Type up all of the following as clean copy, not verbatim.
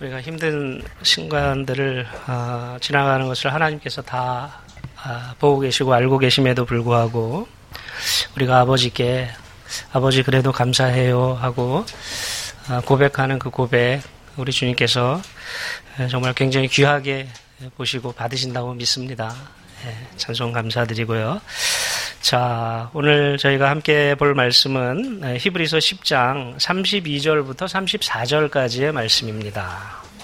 우리가 힘든 순간들을 지나가는 것을 하나님께서 다 보고 계시고 알고 계심에도 불구하고 우리가 아버지께 아버지 그래도 감사해요 하고 고백하는 그 고백 우리 주님께서 정말 굉장히 귀하게 보시고 받으신다고 믿습니다. 찬송 감사드리고요. 자, 오늘 저희가 함께 볼 말씀은 히브리서 10장 32절부터 34절까지의 말씀입니다.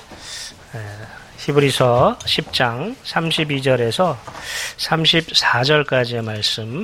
히브리서 10장 32절에서 34절까지의 말씀.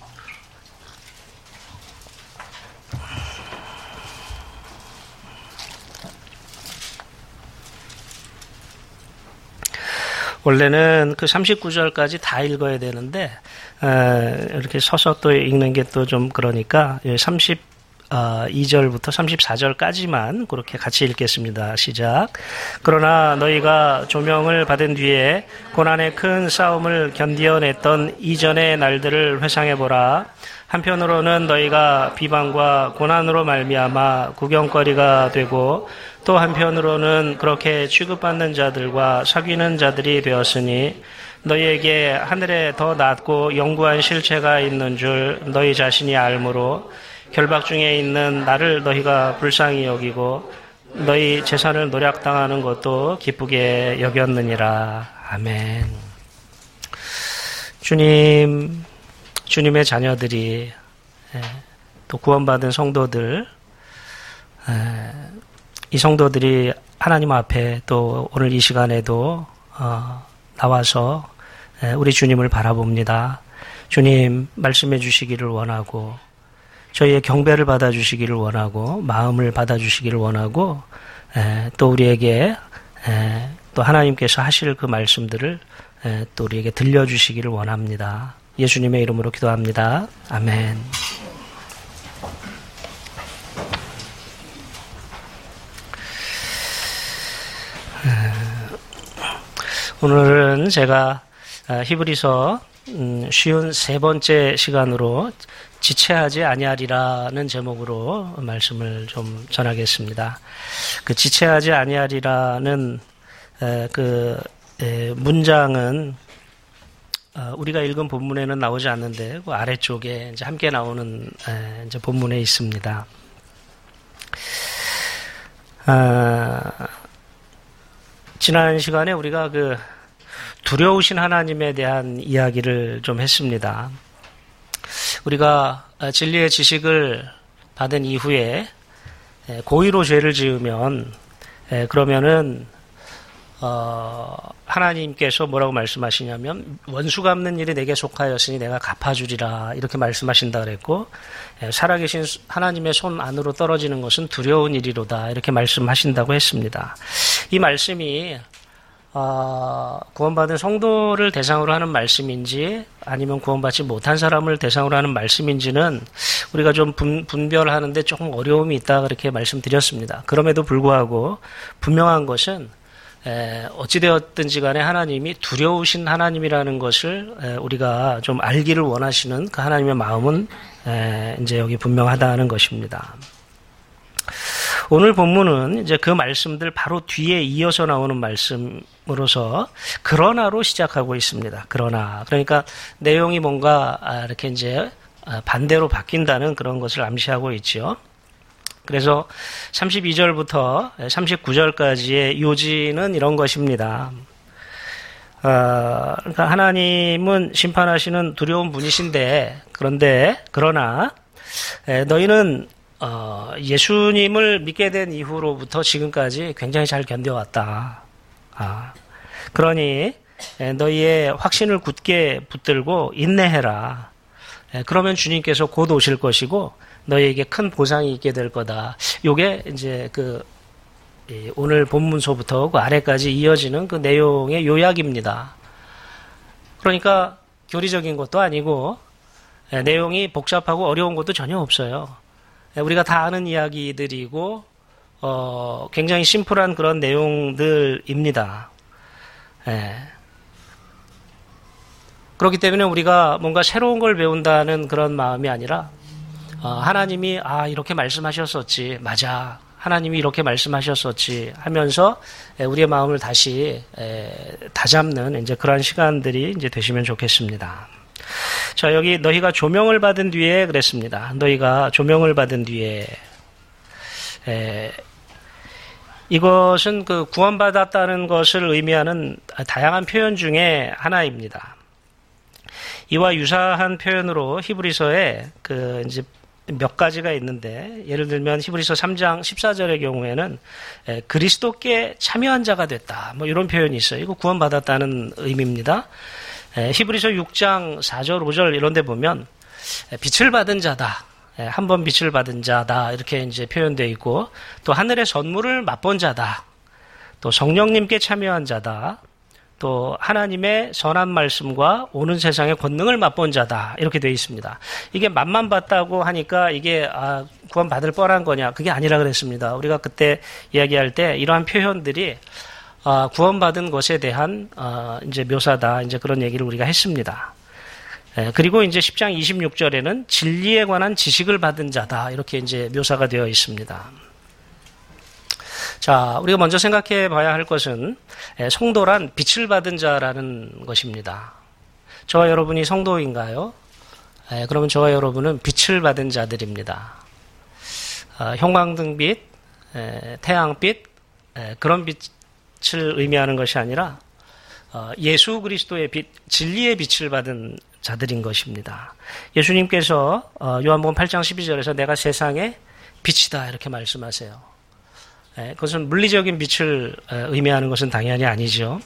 원래는 그 39절까지 다 읽어야 되는데 이렇게 서서 또 읽는 게 또 좀 그러니까 32절부터 34절까지만 그렇게 같이 읽겠습니다. 시작. 그러나 너희가 조명을 받은 뒤에 고난의 큰 싸움을 견디어냈던 이전의 날들을 회상해보라. 한편으로는 너희가 비방과 고난으로 말미암아 구경거리가 되고 또 한편으로는 그렇게 취급받는 자들과 사귀는 자들이 되었으니 너희에게 하늘에 더 낮고 영구한 실체가 있는 줄 너희 자신이 알므로 결박 중에 있는 나를 너희가 불쌍히 여기고 너희 재산을 노략당하는 것도 기쁘게 여겼느니라. 아멘. 주님의 자녀들이 또 구원받은 성도들, 이 성도들이 하나님 앞에 또 오늘 이 시간에도 나와서 우리 주님을 바라봅니다. 주님 말씀해 주시기를 원하고 저희의 경배를 받아주시기를 원하고 마음을 받아주시기를 원하고 또 우리에게 또 하나님께서 하실 그 말씀들을 또 우리에게 들려주시기를 원합니다. 예수님의 이름으로 기도합니다. 아멘. 오늘은 제가 히브리서 쉬운 세 번째 시간으로 지체하지 아니하리라는 제목으로 말씀을 좀 전하겠습니다. 그 지체하지 아니하리라는 그 문장은 우리가 읽은 본문에는 나오지 않는데 그 아래쪽에 이제 함께 나오는 이제 본문에 있습니다. 지난 시간에 우리가 그 두려우신 하나님에 대한 이야기를 좀 했습니다. 우리가 진리의 지식을 받은 이후에 고의로 죄를 지으면 그러면은 하나님께서 뭐라고 말씀하시냐면 원수 갚는 일이 내게 속하였으니 내가 갚아주리라 이렇게 말씀하신다 그랬고 살아계신 하나님의 손 안으로 떨어지는 것은 두려운 일이로다 이렇게 말씀하신다고 했습니다. 이 말씀이 구원받은 성도를 대상으로 하는 말씀인지 아니면 구원받지 못한 사람을 대상으로 하는 말씀인지는 우리가 좀 분별하는데 조금 어려움이 있다 그렇게 말씀드렸습니다. 그럼에도 불구하고 분명한 것은 어찌되었든지 간에 하나님이 두려우신 하나님이라는 것을 우리가 좀 알기를 원하시는 그 하나님의 마음은 이제 여기 분명하다는 것입니다. 오늘 본문은 이제 그 말씀들 바로 뒤에 이어서 나오는 말씀으로서 그러나로 시작하고 있습니다. 그러니까 내용이 뭔가 이렇게 이제 반대로 바뀐다는 그런 것을 암시하고 있죠. 그래서 32절부터 39절까지의 요지는 이런 것입니다. 그러니까 하나님은 심판하시는 두려운 분이신데 그러나 너희는 예수님을 믿게 된 이후로부터 지금까지 굉장히 잘 견뎌왔다. 그러니 너희의 확신을 굳게 붙들고 인내해라. 그러면 주님께서 곧 오실 것이고 너희에게 큰 보상이 있게 될 거다. 요게 이제 오늘 본문서부터 그 아래까지 이어지는 그 내용의 요약입니다. 그러니까 교리적인 것도 아니고 내용이 복잡하고 어려운 것도 전혀 없어요. 우리가 다 아는 이야기들이고 굉장히 심플한 그런 내용들입니다. 그렇기 때문에 우리가 뭔가 새로운 걸 배운다는 그런 마음이 아니라 하나님이 이렇게 말씀하셨었지 맞아 하나님이 이렇게 말씀하셨었지 하면서 우리의 마음을 다시 다잡는 이제 그러한 시간들이 이제 되시면 좋겠습니다. 자, 여기 너희가 조명을 받은 뒤에 그랬습니다. 너희가 조명을 받은 뒤에 이것은 그 구원받았다는 것을 의미하는 다양한 표현 중에 하나입니다. 이와 유사한 표현으로 히브리서에 그 이제 몇 가지가 있는데, 예를 들면 히브리서 3장 14절의 경우에는 그리스도께 참여한 자가 됐다, 뭐 이런 표현이 있어요. 이거 구원받았다는 의미입니다. 히브리서 6장 4절 5절 이런 데 보면 빛을 받은 자다, 한 번 빛을 받은 자다, 이렇게 이제 표현되어 있고, 또 하늘의 선물을 맛본 자다, 또 성령님께 참여한 자다, 또 하나님의 선한 말씀과 오는 세상의 권능을 맛본 자다, 이렇게 되어 있습니다. 이게 맛만 봤다고 하니까 이게 구원 받을 뻔한 거냐? 그게 아니라 그랬습니다. 우리가 그때 이야기할 때 이러한 표현들이 구원받은 것에 대한 이제 묘사다, 이제 그런 얘기를 우리가 했습니다. 그리고 이제 10장 26절에는 진리에 관한 지식을 받은 자다, 이렇게 이제 묘사가 되어 있습니다. 자, 우리가 먼저 생각해 봐야 할 것은 성도란 빛을 받은 자라는 것입니다. 저와 여러분이 성도인가요? 그러면 저와 여러분은 빛을 받은 자들입니다. 형광등빛, 태양빛, 그런 빛을 의미하는 것이 아니라 예수 그리스도의 빛, 진리의 빛을 받은 자들인 것입니다. 예수님께서 요한복음 8장 12절에서 내가 세상의 빛이다, 이렇게 말씀하세요. 그것은 물리적인 빛을 의미하는 것은 당연히 아니죠.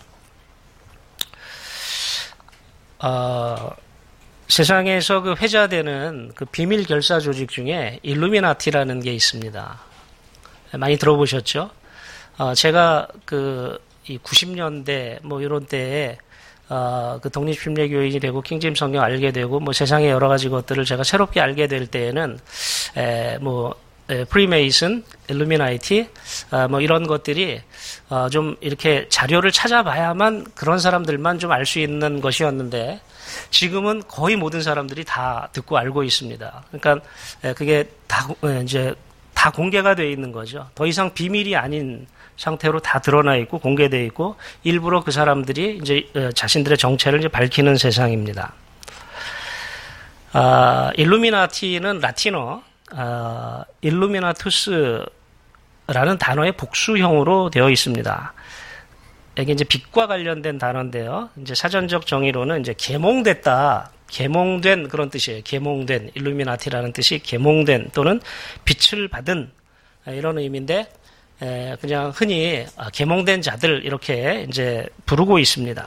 세상에서 그 회자되는 그 비밀 결사 조직 중에 일루미나티라는 게 있습니다. 많이 들어보셨죠? 제가 이 90년대 뭐 이런 때에 그 독립심례교인이 되고 킹제임 성경 알게 되고 뭐 세상의 여러 가지 것들을 제가 새롭게 알게 될 때에는 프리메이슨, 일루미나이티, 뭐 이런 것들이 좀 이렇게 자료를 찾아봐야만 그런 사람들만 좀 알 수 있는 것이었는데, 지금은 거의 모든 사람들이 다 듣고 알고 있습니다. 그러니까 그게 이제 다 공개가 되어 있는 거죠. 더 이상 비밀이 아닌 상태로 다 드러나 있고 공개되어 있고, 일부러 그 사람들이 이제 자신들의 정체를 이제 밝히는 세상입니다. 일루미나티는 라틴어 일루미나투스라는 단어의 복수형으로 되어 있습니다. 이게 이제 빛과 관련된 단어인데요. 이제 사전적 정의로는 이제 계몽됐다, 계몽된 그런 뜻이에요. 계몽된, 일루미나티라는 뜻이 계몽된 또는 빛을 받은 이런 의미인데, 그냥 흔히 계몽된 자들 이렇게 이제 부르고 있습니다.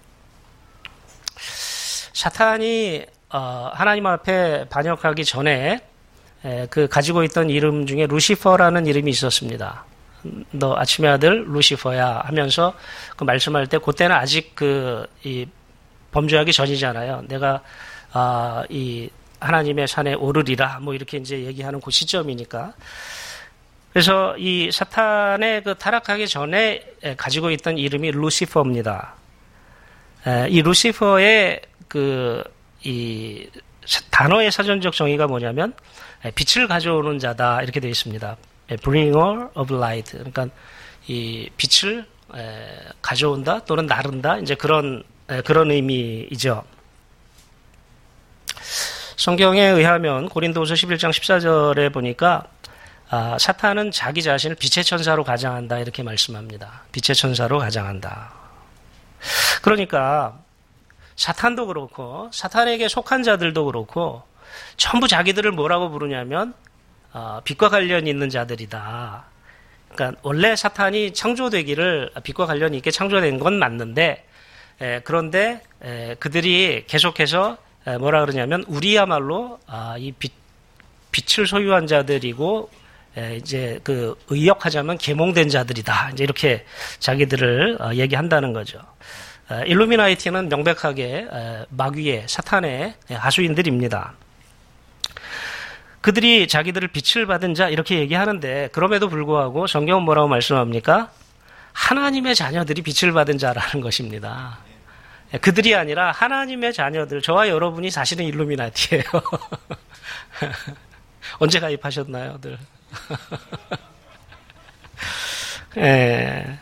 사탄이 하나님 앞에 반역하기 전에 그 가지고 있던 이름 중에 루시퍼라는 이름이 있었습니다. 너 아침의 아들 루시퍼야 하면서 그 말씀할 때, 그때는 아직 이 범죄하기 전이잖아요. 내가 이 하나님의 산에 오르리라, 뭐 이렇게 이제 얘기하는 그 시점이니까. 그래서 이 사탄의 그 타락하기 전에 가지고 있던 이름이 루시퍼입니다. 이 루시퍼의 이 단어의 사전적 정의가 뭐냐면 빛을 가져오는 자다, 이렇게 되어 있습니다. bringer of light. 그러니까 이 빛을 가져온다 또는 나른다, 이제 그런 의미이죠. 성경에 의하면 고린도후서 11장 14절에 보니까 사탄은 자기 자신을 빛의 천사로 가장한다, 이렇게 말씀합니다. 빛의 천사로 가장한다. 그러니까 사탄도 그렇고 사탄에게 속한 자들도 그렇고 전부 자기들을 뭐라고 부르냐면 빛과 관련이 있는 자들이다. 그러니까 원래 사탄이 창조되기를 빛과 관련이 있게 창조된 건 맞는데, 그런데 그들이 계속해서 뭐라 그러냐면 우리야말로 이 빛을 소유한 자들이고 이제 그 의역하자면 계몽된 자들이다, 이제 이렇게 자기들을 얘기한다는 거죠. 일루미나이티는 명백하게 마귀의 사탄의 하수인들입니다. 그들이 자기들을 빛을 받은 자 이렇게 얘기하는데, 그럼에도 불구하고 성경은 뭐라고 말씀합니까? 하나님의 자녀들이 빛을 받은 자라는 것입니다. 그들이 아니라 하나님의 자녀들, 저와 여러분이 사실은 일루미나티예요. 언제 가입하셨나요, 들? 예.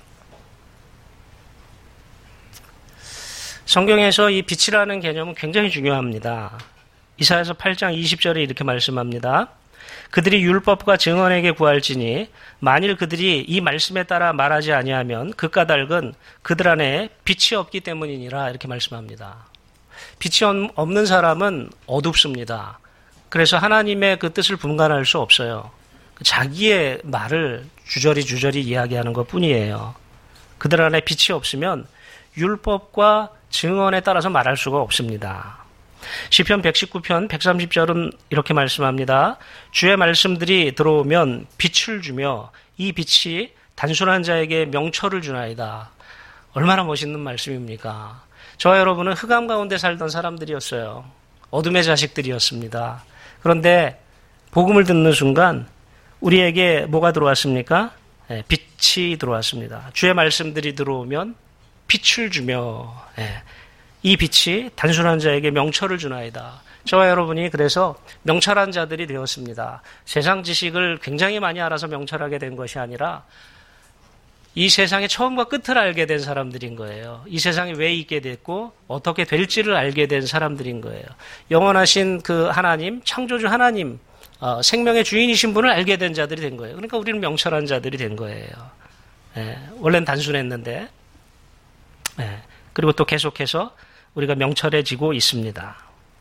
성경에서 이 빛이라는 개념은 굉장히 중요합니다. 이사야서 8장 20절에 이렇게 말씀합니다. 그들이 율법과 증언에게 구할지니 만일 그들이 이 말씀에 따라 말하지 아니하면 그 까닭은 그들 안에 빛이 없기 때문이니라 이렇게 말씀합니다. 빛이 없는 사람은 어둡습니다. 그래서 하나님의 그 뜻을 분간할 수 없어요. 자기의 말을 주저리 이야기하는 것 뿐이에요. 그들 안에 빛이 없으면 율법과 증언에 따라서 말할 수가 없습니다. 시편 119편 130절은 이렇게 말씀합니다. 주의 말씀들이 들어오면 빛을 주며 이 빛이 단순한 자에게 명철을 주나이다. 얼마나 멋있는 말씀입니까? 저와 여러분은 흑암 가운데 살던 사람들이었어요. 어둠의 자식들이었습니다. 그런데 복음을 듣는 순간 우리에게 뭐가 들어왔습니까? 빛이 들어왔습니다. 주의 말씀들이 들어오면 빛을 주며 이 빛이 단순한 자에게 명철을 주나이다. 저와 여러분이 그래서 명철한 자들이 되었습니다. 세상 지식을 굉장히 많이 알아서 명철하게 된 것이 아니라 이 세상의 처음과 끝을 알게 된 사람들인 거예요. 이 세상에 왜 있게 됐고 어떻게 될지를 알게 된 사람들인 거예요. 영원하신 그 하나님, 창조주 하나님, 생명의 주인이신 분을 알게 된 자들이 된 거예요. 그러니까 우리는 명철한 자들이 된 거예요. 원래는 단순했는데 그리고 또 계속해서 우리가 명철해지고 있습니다.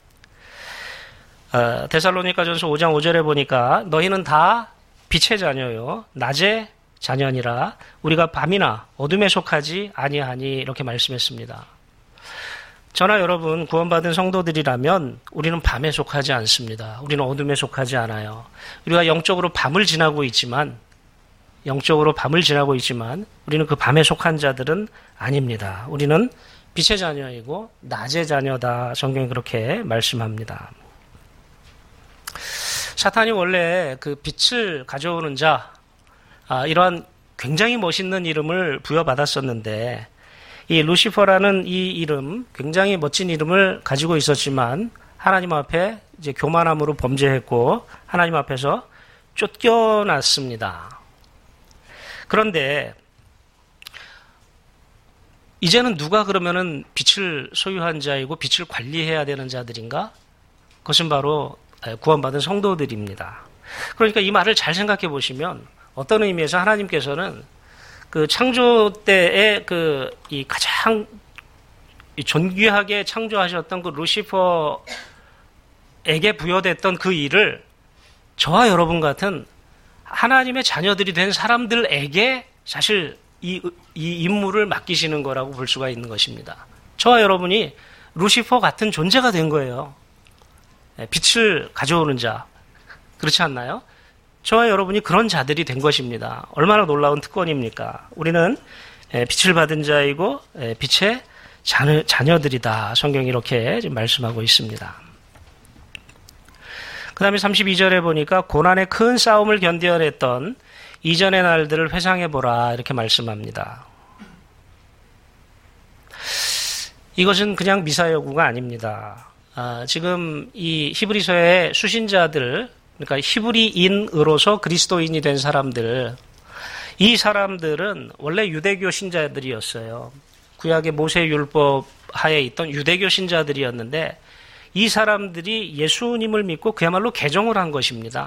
데살로니가전서 5장 5절에 보니까 너희는 다 빛의 자녀요 낮의 자녀니라 우리가 밤이나 어둠에 속하지 아니하니 이렇게 말씀했습니다. 저나 여러분 구원받은 성도들이라면 우리는 밤에 속하지 않습니다. 우리는 어둠에 속하지 않아요. 우리가 영적으로 밤을 지나고 있지만 우리는 그 밤에 속한 자들은 아닙니다. 우리는 빛의 자녀이고 낮의 자녀다. 성경이 그렇게 말씀합니다. 사탄이 원래 그 빛을 가져오는 자, 이러한 굉장히 멋있는 이름을 부여받았었는데 이 루시퍼라는 이 이름, 굉장히 멋진 이름을 가지고 있었지만 하나님 앞에 이제 교만함으로 범죄했고 하나님 앞에서 쫓겨났습니다. 그런데 이제는 누가 그러면은 빛을 소유한 자이고 빛을 관리해야 되는 자들인가? 그것은 바로 구원받은 성도들입니다. 그러니까 이 말을 잘 생각해 보시면 어떤 의미에서 하나님께서는 그 창조 때에 이 가장 존귀하게 창조하셨던 그 루시퍼에게 부여됐던 그 일을 저와 여러분 같은 하나님의 자녀들이 된 사람들에게 사실 이 임무를 맡기시는 거라고 볼 수가 있는 것입니다. 저와 여러분이 루시퍼 같은 존재가 된 거예요. 빛을 가져오는 자. 그렇지 않나요? 저와 여러분이 그런 자들이 된 것입니다. 얼마나 놀라운 특권입니까? 우리는 빛을 받은 자이고 빛의 자녀들이다. 성경이 이렇게 지금 말씀하고 있습니다. 그 다음에 32절에 보니까 고난의 큰 싸움을 견뎌냈던 이전의 날들을 회상해보라 이렇게 말씀합니다. 이것은 그냥 미사여구가 아닙니다. 지금 이 히브리서의 수신자들, 그러니까 히브리인으로서 그리스도인이 된 사람들, 이 사람들은 원래 유대교 신자들이었어요. 구약의 모세율법 하에 있던 유대교 신자들이었는데 이 사람들이 예수님을 믿고 그야말로 개종을 한 것입니다.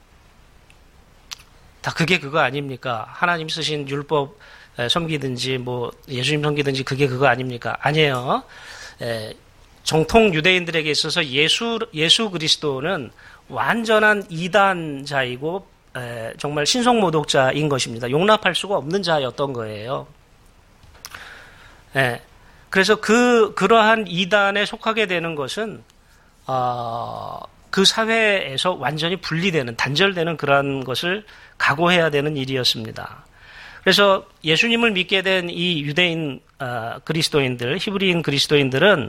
다 그게 그거 아닙니까? 하나님 쓰신 율법 섬기든지 뭐 예수님 섬기든지 그게 그거 아닙니까? 아니에요. 정통 유대인들에게 있어서 예수 그리스도는 완전한 이단자이고 정말 신성모독자인 것입니다. 용납할 수가 없는 자였던 거예요. 그래서 그러한 이단에 속하게 되는 것은 그 사회에서 완전히 분리되는, 단절되는 그러한 것을 각오해야 되는 일이었습니다. 그래서 예수님을 믿게 된 이 유대인 그리스도인들, 히브리인 그리스도인들은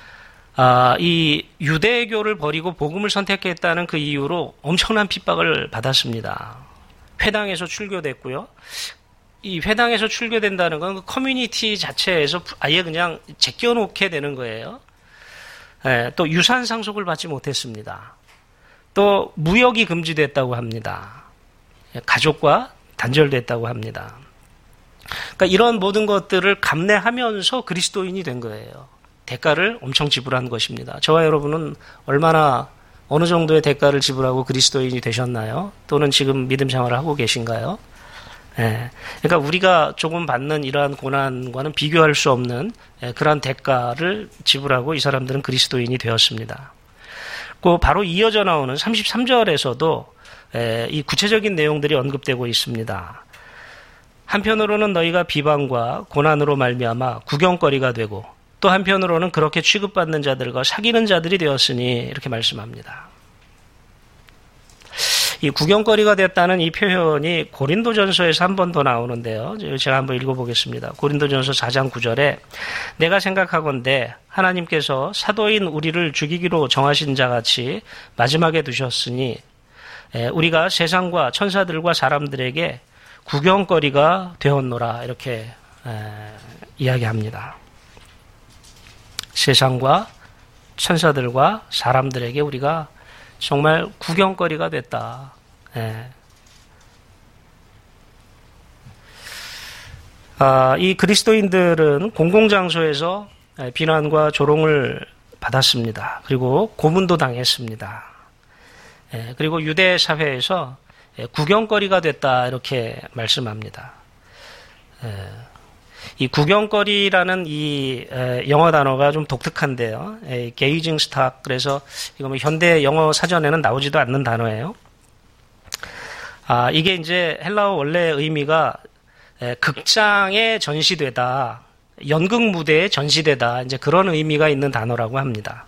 이 유대교를 버리고 복음을 선택했다는 그 이유로 엄청난 핍박을 받았습니다. 회당에서 출교됐고요. 이 회당에서 출교된다는 건 그 커뮤니티 자체에서 아예 그냥 제껴놓게 되는 거예요. 또 유산 상속을 받지 못했습니다. 또 무역이 금지됐다고 합니다. 가족과 단절됐다고 합니다. 그러니까 이런 모든 것들을 감내하면서 그리스도인이 된 거예요. 대가를 엄청 지불한 것입니다. 저와 여러분은 얼마나 어느 정도의 대가를 지불하고 그리스도인이 되셨나요? 또는 지금 믿음 생활을 하고 계신가요? 예. 그러니까 우리가 조금 받는 이러한 고난과는 비교할 수 없는 그러한 대가를 지불하고 이 사람들은 그리스도인이 되었습니다. 그 바로 이어져 나오는 33절에서도 이 구체적인 내용들이 언급되고 있습니다. 한편으로는 너희가 비방과 고난으로 말미암아 구경거리가 되고 또 한편으로는 그렇게 취급받는 자들과 사귀는 자들이 되었으니 이렇게 말씀합니다. 이 구경거리가 됐다는 이 표현이 고린도전서에서 한 번 더 나오는데요. 제가 한번 읽어보겠습니다. 고린도전서 4장 9절에 내가 생각하건대 하나님께서 사도인 우리를 죽이기로 정하신 자같이 마지막에 두셨으니 우리가 세상과 천사들과 사람들에게 구경거리가 되었노라 이렇게 이야기합니다. 세상과 천사들과 사람들에게 우리가 정말 구경거리가 됐다. 이 그리스도인들은 공공장소에서 비난과 조롱을 받았습니다. 그리고 고문도 당했습니다. 그리고 유대 사회에서 구경거리가 됐다 이렇게 말씀합니다. 이 구경거리라는 이 영어 단어가 좀 독특한데요. 게이징 스탁 그래서 이거 뭐 현대 영어 사전에는 나오지도 않는 단어예요. 이게 이제 헬라어 원래 의미가 극장에 전시되다, 연극 무대에 전시되다 이제 그런 의미가 있는 단어라고 합니다.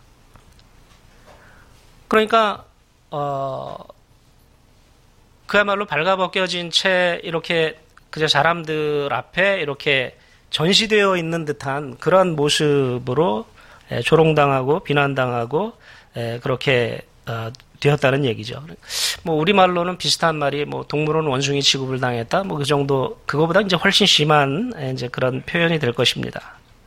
그러니까 그야말로 발가벗겨진 채 이렇게 그저 사람들 앞에 이렇게 전시되어 있는 듯한 그런 모습으로 조롱당하고 비난당하고 그렇게 되었다는 얘기죠. 뭐 우리말로는 비슷한 말이 뭐 동물원 원숭이 취급을 당했다 뭐 그 정도 그거보다 이제 훨씬 심한 이제 그런 표현이 될 것입니다.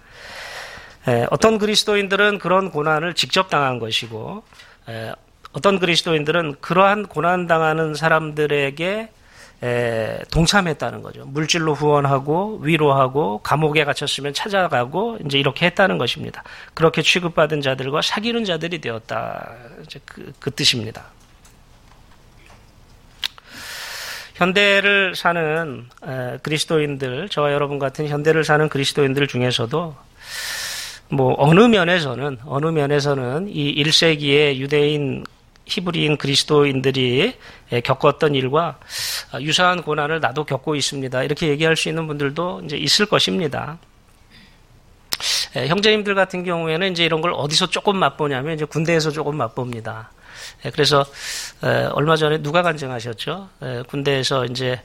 어떤 그리스도인들은 그런 고난을 직접 당한 것이고 어떤 그리스도인들은 그러한 고난 당하는 사람들에게 동참했다는 거죠. 물질로 후원하고 위로하고 감옥에 갇혔으면 찾아가고 이제 이렇게 했다는 것입니다. 그렇게 취급받은 자들과 사귀는 자들이 되었다. 이제 그 뜻입니다. 현대를 사는 그리스도인들, 저와 여러분 같은 현대를 사는 그리스도인들 중에서도 뭐 어느 면에서는 이 1세기의 유대인 히브리인 그리스도인들이 겪었던 일과 유사한 고난을 나도 겪고 있습니다. 이렇게 얘기할 수 있는 분들도 이제 있을 것입니다. 형제님들 같은 경우에는 이제 이런 걸 어디서 조금 맛보냐면 이제 군대에서 조금 맛봅니다. 그래서 얼마 전에 누가 간증하셨죠? 군대에서 이제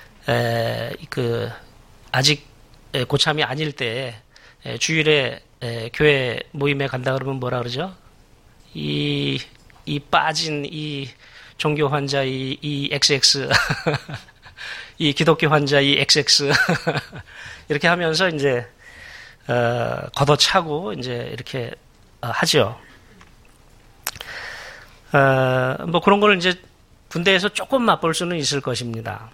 그 아직 고참이 아닐 때 주일에 교회 모임에 간다 그러면 뭐라 그러죠? 이 빠진 이 종교 환자 이 XX 이 기독교 환자 이 XX 이렇게 하면서 이제 걷어차고 이제 이렇게 하죠. 뭐 그런 걸 이제 군대에서 조금 맛볼 수는 있을 것입니다.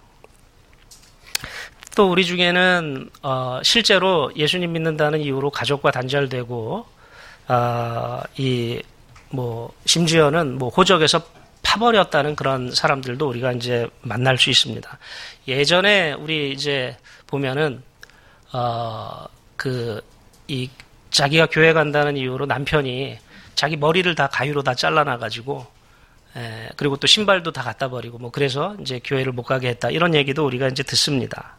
또 우리 중에는 실제로 예수님 믿는다는 이유로 가족과 단절되고 뭐 심지어는 뭐 호적에서 파버렸다는 그런 사람들도 우리가 이제 만날 수 있습니다. 예전에 우리 이제 보면은 자기가 교회 간다는 이유로 남편이 자기 머리를 다 가위로 다 잘라놔가지고 그리고 또 신발도 다 갖다 버리고 뭐 그래서 이제 교회를 못 가게 했다 이런 얘기도 우리가 이제 듣습니다.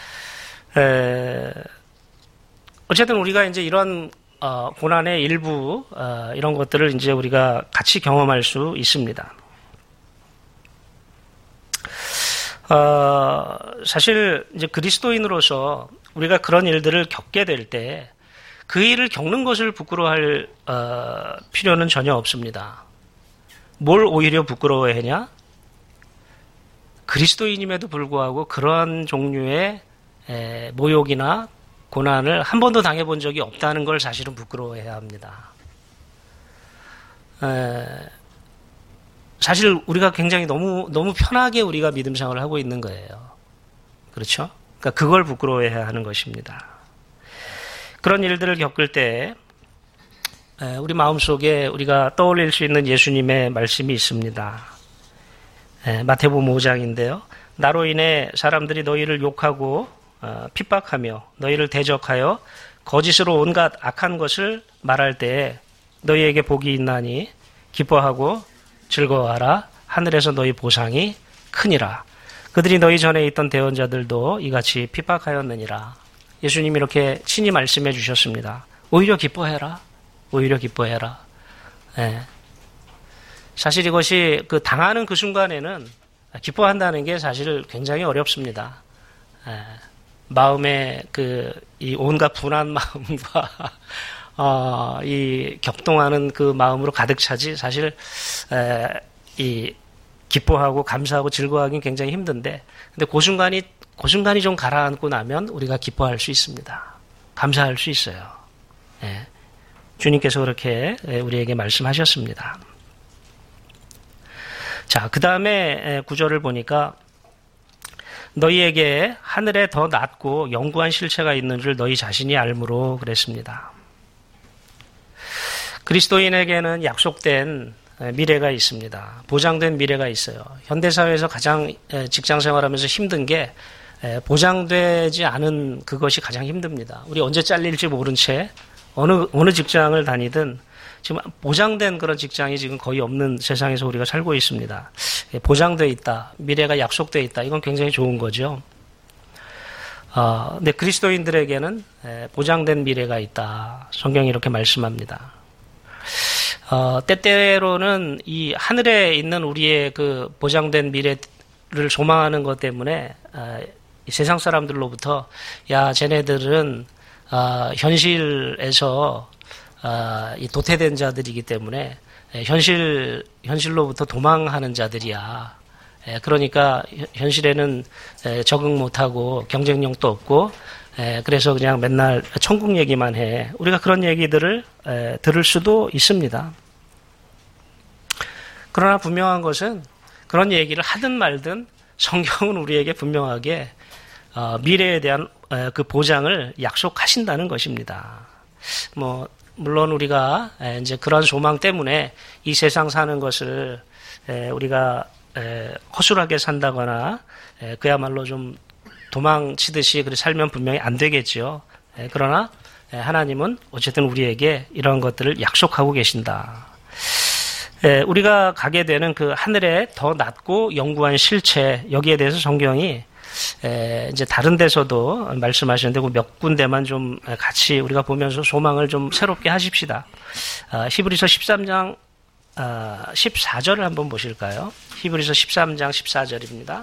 어쨌든 우리가 이제 이런 고난의 일부 이런 것들을 이제 우리가 같이 경험할 수 있습니다. 사실 이제 그리스도인으로서 우리가 그런 일들을 겪게 될 때 그 일을 겪는 것을 부끄러워할 필요는 전혀 없습니다. 뭘 오히려 부끄러워하냐? 그리스도인임에도 불구하고 그런 종류의 모욕이나 고난을 한 번도 당해본 적이 없다는 걸 사실은 부끄러워해야 합니다. 사실 우리가 굉장히 너무 편하게 우리가 믿음 생활을 하고 있는 거예요. 그렇죠? 그러니까 그걸 부끄러워해야 하는 것입니다. 그런 일들을 겪을 때 우리 마음속에 우리가 떠올릴 수 있는 예수님의 말씀이 있습니다. 마태복음 5장인데요. 나로 인해 사람들이 너희를 욕하고 핍박하며 너희를 대적하여 거짓으로 온갖 악한 것을 말할 때에 너희에게 복이 있나니 기뻐하고 즐거워하라. 하늘에서 너희 보상이 크니라. 그들이 너희 전에 있던 대언자들도 이같이 핍박하였느니라. 예수님이 이렇게 친히 말씀해 주셨습니다. 오히려 기뻐해라. 오히려 기뻐해라. 사실 이것이 당하는 그 순간에는 기뻐한다는 게 사실 굉장히 어렵습니다. 마음에 이 온갖 분한 마음과 이 격동하는 그 마음으로 가득 차지 사실 이 기뻐하고 감사하고 즐거워하기는 굉장히 힘든데, 근데 그 순간이 좀 가라앉고 나면 우리가 기뻐할 수 있습니다. 감사할 수 있어요. 주님께서 그렇게 우리에게 말씀하셨습니다. 자, 그 다음에 구절을 보니까 너희에게 하늘에 더 낮고 영구한 실체가 있는 줄 너희 자신이 알므로 그랬습니다. 그리스도인에게는 약속된 미래가 있습니다. 보장된 미래가 있어요. 현대사회에서 가장 직장생활하면서 힘든 게 보장되지 않은 그것이 가장 힘듭니다. 우리 언제 잘릴지 모른 채 어느 직장을 다니든 지금 보장된 그런 직장이 지금 거의 없는 세상에서 우리가 살고 있습니다. 보장되어 있다. 미래가 약속되어 있다. 이건 굉장히 좋은 거죠. 근데 그리스도인들에게는 보장된 미래가 있다. 성경이 이렇게 말씀합니다. 때때로는 이 하늘에 있는 우리의 그 보장된 미래를 소망하는 것 때문에 이 세상 사람들로부터 야, 쟤네들은 현실에서 이 도태된 자들이기 때문에 현실로부터 도망하는 자들이야. 그러니까 현실에는 적응 못하고 경쟁력도 없고 그래서 그냥 맨날 천국 얘기만 해. 우리가 그런 얘기들을 들을 수도 있습니다. 그러나 분명한 것은 그런 얘기를 하든 말든 성경은 우리에게 분명하게 미래에 대한 그 보장을 약속하신다는 것입니다. 물론 우리가 이제 그런 소망 때문에 이 세상 사는 것을 우리가 허술하게 산다거나 그야말로 좀 도망치듯이 그렇게 살면 분명히 안 되겠죠. 그러나 하나님은 어쨌든 우리에게 이런 것들을 약속하고 계신다. 우리가 가게 되는 그 하늘에 더 낮고 영구한 실체, 여기에 대해서 성경이 이제 다른 데서도 말씀하시는데 그 몇 군데만 좀 같이 우리가 보면서 소망을 좀 새롭게 하십시다. 히브리서 13장 14절을 한번 보실까요? 히브리서 13장 14절입니다.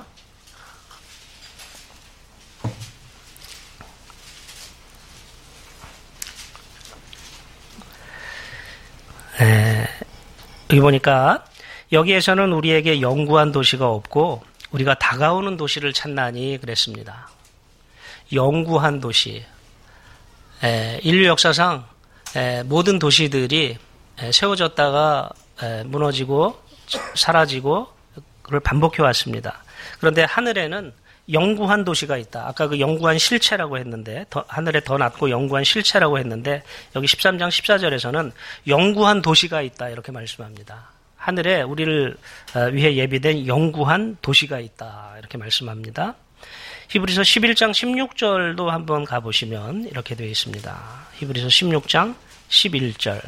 여기 보니까 여기에서는 우리에게 영구한 도시가 없고 우리가 다가오는 도시를 찾나니 그랬습니다. 영구한 도시. 인류 역사상 모든 도시들이 세워졌다가 무너지고 사라지고 그걸 반복해 왔습니다. 그런데 하늘에는 영구한 도시가 있다. 아까 그 영구한 실체라고 했는데 하늘에 더 낮고 영구한 실체라고 했는데 여기 13장 14절에서는 영구한 도시가 있다 이렇게 말씀합니다. 하늘에 우리를 위해 예비된 영구한 도시가 있다 이렇게 말씀합니다. 히브리서 11장 16절도 한번 가보시면 이렇게 되어 있습니다. 히브리서 16장 11절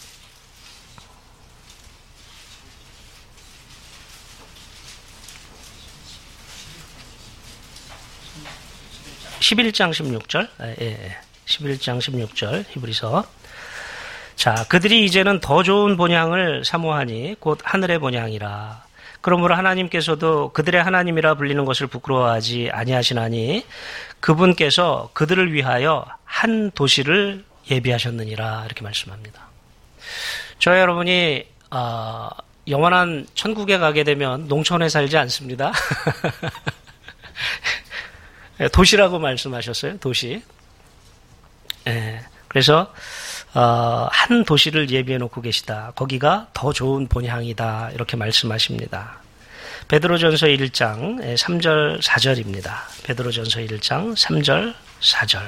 11장 16절 11장 16절 히브리서. 자, 그들이 이제는 더 좋은 본향을 사모하니 곧 하늘의 본향이라. 그러므로 하나님께서도 그들의 하나님이라 불리는 것을 부끄러워하지 아니하시나니 그분께서 그들을 위하여 한 도시를 예비하셨느니라 이렇게 말씀합니다. 저와 여러분이 영원한 천국에 가게 되면 농촌에 살지 않습니다. 도시라고 말씀하셨어요. 도시. 그래서 한 도시를 예비해 놓고 계시다. 거기가 더 좋은 본향이다. 이렇게 말씀하십니다. 베드로전서 1장 3절 4절입니다. 베드로전서 1장 3절 4절.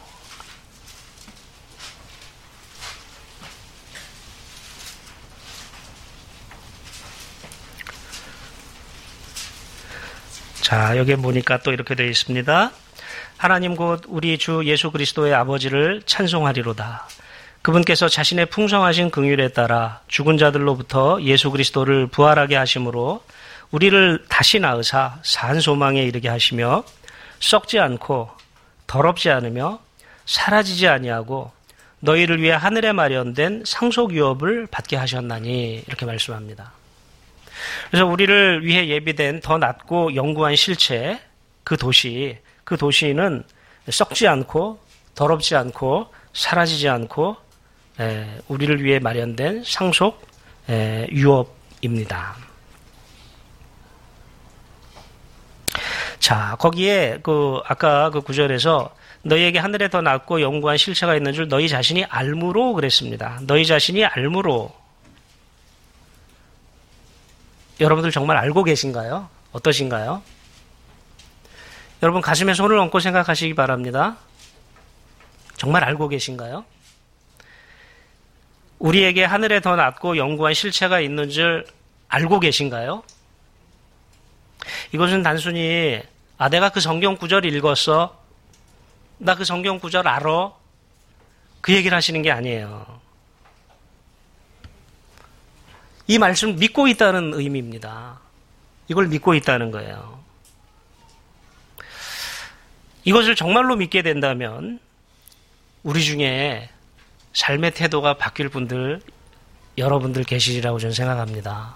자, 여기에 보니까 또 이렇게 되어 있습니다. 하나님 곧 우리 주 예수 그리스도의 아버지를 찬송하리로다. 그분께서 자신의 풍성하신 긍휼에 따라 죽은 자들로부터 예수 그리스도를 부활하게 하심으로 우리를 다시 낳으사 산 소망에 이르게 하시며 썩지 않고 더럽지 않으며 사라지지 아니하고 너희를 위해 하늘에 마련된 상속 유업을 받게 하셨나니 이렇게 말씀합니다. 그래서 우리를 위해 예비된 더 낫고 영구한 실체 그 도시는 썩지 않고 더럽지 않고 사라지지 않고 우리를 위해 마련된 상속 유업입니다. 자, 거기에 아까 그 구절에서 너희에게 하늘에 더 낫고 영구한 실체가 있는 줄 너희 자신이 알므로 그랬습니다. 너희 자신이 알므로. 여러분들 정말 알고 계신가요? 어떠신가요? 여러분 가슴에 손을 얹고 생각하시기 바랍니다. 정말 알고 계신가요? 우리에게 하늘에 더 낫고 영구한 실체가 있는 줄 알고 계신가요? 이것은 단순히 내가 그 성경 구절 읽었어. 나 그 성경 구절 알아. 그 얘기를 하시는 게 아니에요. 이 말씀 믿고 있다는 의미입니다. 이걸 믿고 있다는 거예요. 이것을 정말로 믿게 된다면 우리 중에 삶의 태도가 바뀔 분들, 여러분들 계시리라고 저는 생각합니다.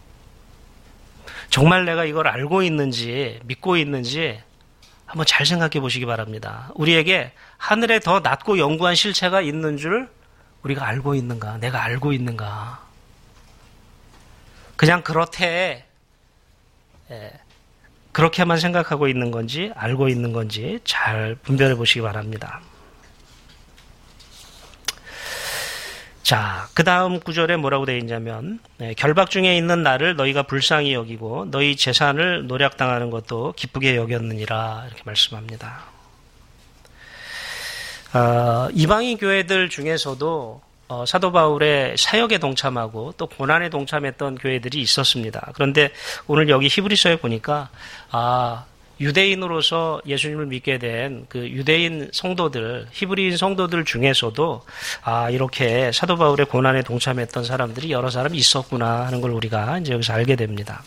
정말 내가 이걸 알고 있는지, 믿고 있는지 한번 잘 생각해 보시기 바랍니다. 우리에게 하늘에 더 낫고 영구한 실체가 있는 줄 우리가 알고 있는가? 내가 알고 있는가? 그냥 그렇대. 그렇게만 생각하고 있는 건지 알고 있는 건지 잘 분별해 보시기 바랍니다. 자, 그 다음 구절에 뭐라고 되어 있냐면 결박 중에 있는 나를 너희가 불쌍히 여기고 너희 재산을 노략당하는 것도 기쁘게 여겼느니라 이렇게 말씀합니다. 이방인 교회들 중에서도 사도 바울의 사역에 동참하고 또 고난에 동참했던 교회들이 있었습니다. 그런데 오늘 여기 히브리서에 보니까 유대인으로서 예수님을 믿게 된 그 유대인 성도들, 히브리인 성도들 중에서도 이렇게 사도 바울의 고난에 동참했던 사람들이 여러 사람 있었구나 하는 걸 우리가 이제 여기서 알게 됩니다.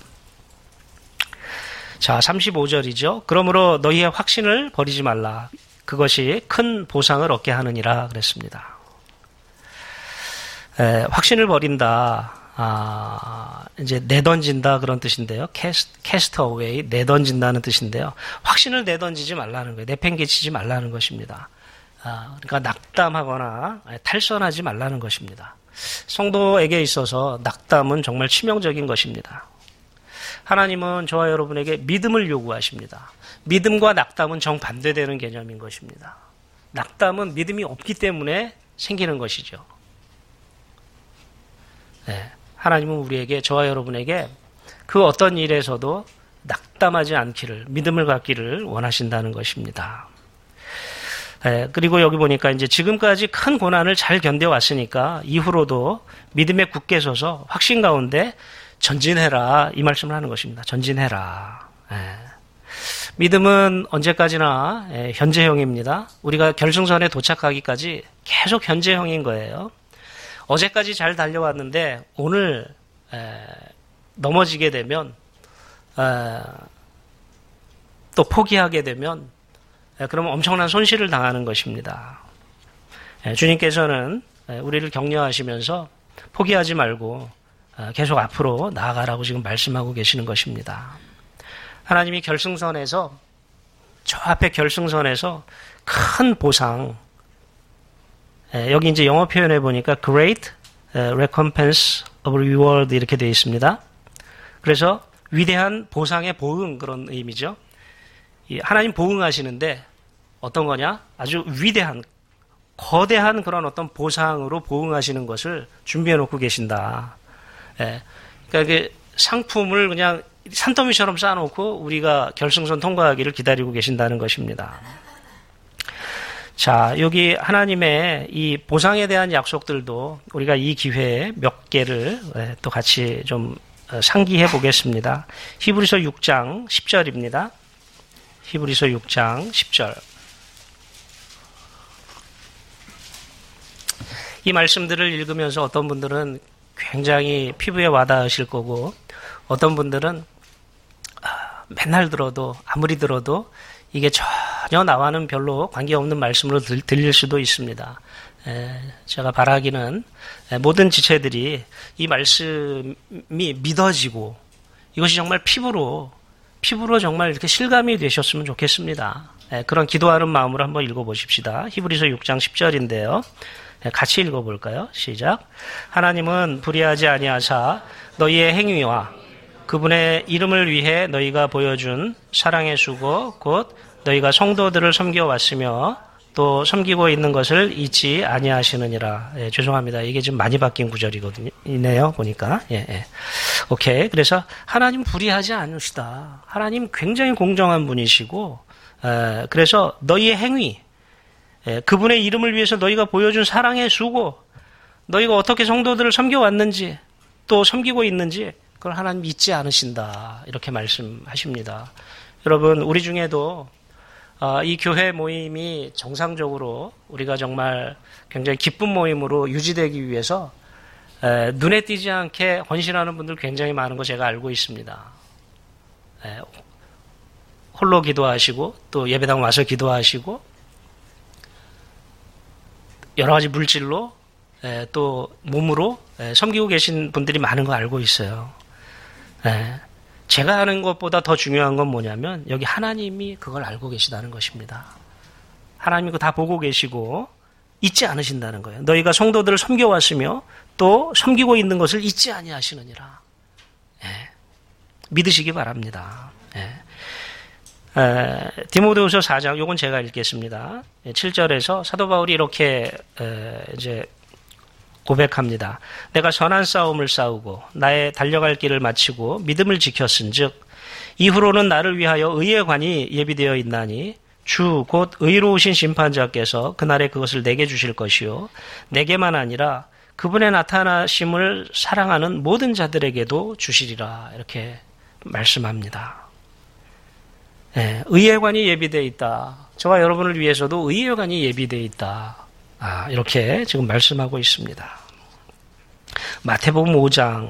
자, 35절이죠. 그러므로 너희의 확신을 버리지 말라. 그것이 큰 보상을 얻게 하느니라 그랬습니다. 확신을 버린다. 이제 내던진다 그런 뜻인데요. cast away, 내던진다는 뜻인데요. 확신을 내던지지 말라는 거예요. 내팽개치지 말라는 것입니다. 그러니까 낙담하거나 탈선하지 말라는 것입니다. 성도에게 있어서 낙담은 정말 치명적인 것입니다. 하나님은 저와 여러분에게 믿음을 요구하십니다. 믿음과 낙담은 정반대되는 개념인 것입니다. 낙담은 믿음이 없기 때문에 생기는 것이죠. 하나님은 우리에게, 저와 여러분에게 그 어떤 일에서도 낙담하지 않기를, 믿음을 갖기를 원하신다는 것입니다. 그리고 여기 보니까 이제 지금까지 큰 고난을 잘 견뎌왔으니까 이후로도 믿음에 굳게 서서 확신 가운데 전진해라, 이 말씀을 하는 것입니다. 전진해라. 믿음은 언제까지나 현재형입니다. 우리가 결승선에 도착하기까지 계속 현재형인 거예요. 어제까지 잘 달려왔는데 오늘 넘어지게 되면 또 포기하게 되면 그러면 엄청난 손실을 당하는 것입니다. 주님께서는 우리를 격려하시면서 포기하지 말고 계속 앞으로 나아가라고 지금 말씀하고 계시는 것입니다. 하나님이 결승선에서, 저 앞에 결승선에서 큰 보상, 여기 이제 영어 표현해 보니까 great recompense of reward 이렇게 되어 있습니다. 그래서 위대한 보상의 보응, 그런 의미죠. 하나님 보응하시는데 어떤 거냐? 아주 위대한, 거대한 그런 어떤 보상으로 보응하시는 것을 준비해 놓고 계신다. 그러니까 그 상품을 그냥 산더미처럼 쌓아놓고 우리가 결승선 통과하기를 기다리고 계신다는 것입니다. 자, 여기 하나님의 이 보상에 대한 약속들도 우리가 이 기회에 몇 개를 또 같이 좀 상기해 보겠습니다. 히브리서 6장 10절입니다. 히브리서 6장 10절. 이 말씀들을 읽으면서 어떤 분들은 굉장히 피부에 와닿으실 거고, 어떤 분들은 맨날 들어도, 아무리 들어도 이게 전혀 나와는 별로 관계없는 말씀으로 들릴 수도 있습니다. 제가 바라기는 모든 지체들이 이 말씀이 믿어지고 이것이 정말 피부로 정말 이렇게 실감이 되셨으면 좋겠습니다. 그런 기도하는 마음으로 한번 읽어보십시다. 히브리서 6장 10절인데요. 같이 읽어볼까요? 시작. 하나님은 불의하지 아니하사 너희의 행위와 그분의 이름을 위해 너희가 보여준 사랑의 수고 곧 너희가 성도들을 섬겨왔으며 또 섬기고 있는 것을 잊지 아니하시느니라. 죄송합니다. 이게 지금 많이 바뀐 구절이거든요. 이네요. 보니까. 오케이. 그래서 하나님 불의하지 않으시다. 하나님 굉장히 공정한 분이시고, 그래서 너희의 행위, 그분의 이름을 위해서 너희가 보여준 사랑의 수고, 너희가 어떻게 성도들을 섬겨왔는지, 또 섬기고 있는지, 그걸 하나님 잊지 않으신다. 이렇게 말씀하십니다. 여러분, 우리 중에도 이 교회 모임이 정상적으로 우리가 정말 굉장히 기쁜 모임으로 유지되기 위해서 눈에 띄지 않게 헌신하는 분들 굉장히 많은 거 제가 알고 있습니다. 홀로 기도하시고 또 예배당 와서 기도하시고 여러 가지 물질로 또 몸으로 섬기고 계신 분들이 많은 거 알고 있어요. 제가 하는 것보다 더 중요한 건 뭐냐면 여기 하나님이 그걸 알고 계시다는 것입니다. 하나님이 그거 다 보고 계시고 잊지 않으신다는 거예요. 너희가 성도들을 섬겨왔으며 또 섬기고 있는 것을 잊지 아니하시느니라. 믿으시기 바랍니다. 디모데후서 4장, 요건 제가 읽겠습니다. 7절에서 사도 바울이 이렇게 이제 고백합니다. 내가 선한 싸움을 싸우고 나의 달려갈 길을 마치고 믿음을 지켰은즉 이후로는 나를 위하여 의의 관이 예비되어 있나니 주 곧 의로우신 심판자께서 그날에 그것을 내게 주실 것이요 내게만 아니라 그분의 나타나심을 사랑하는 모든 자들에게도 주시리라. 이렇게 말씀합니다. 의의 관이 예비되어 있다. 저와 여러분을 위해서도 의의 관이 예비되어 있다. 이렇게 지금 말씀하고 있습니다. 마태복음 5장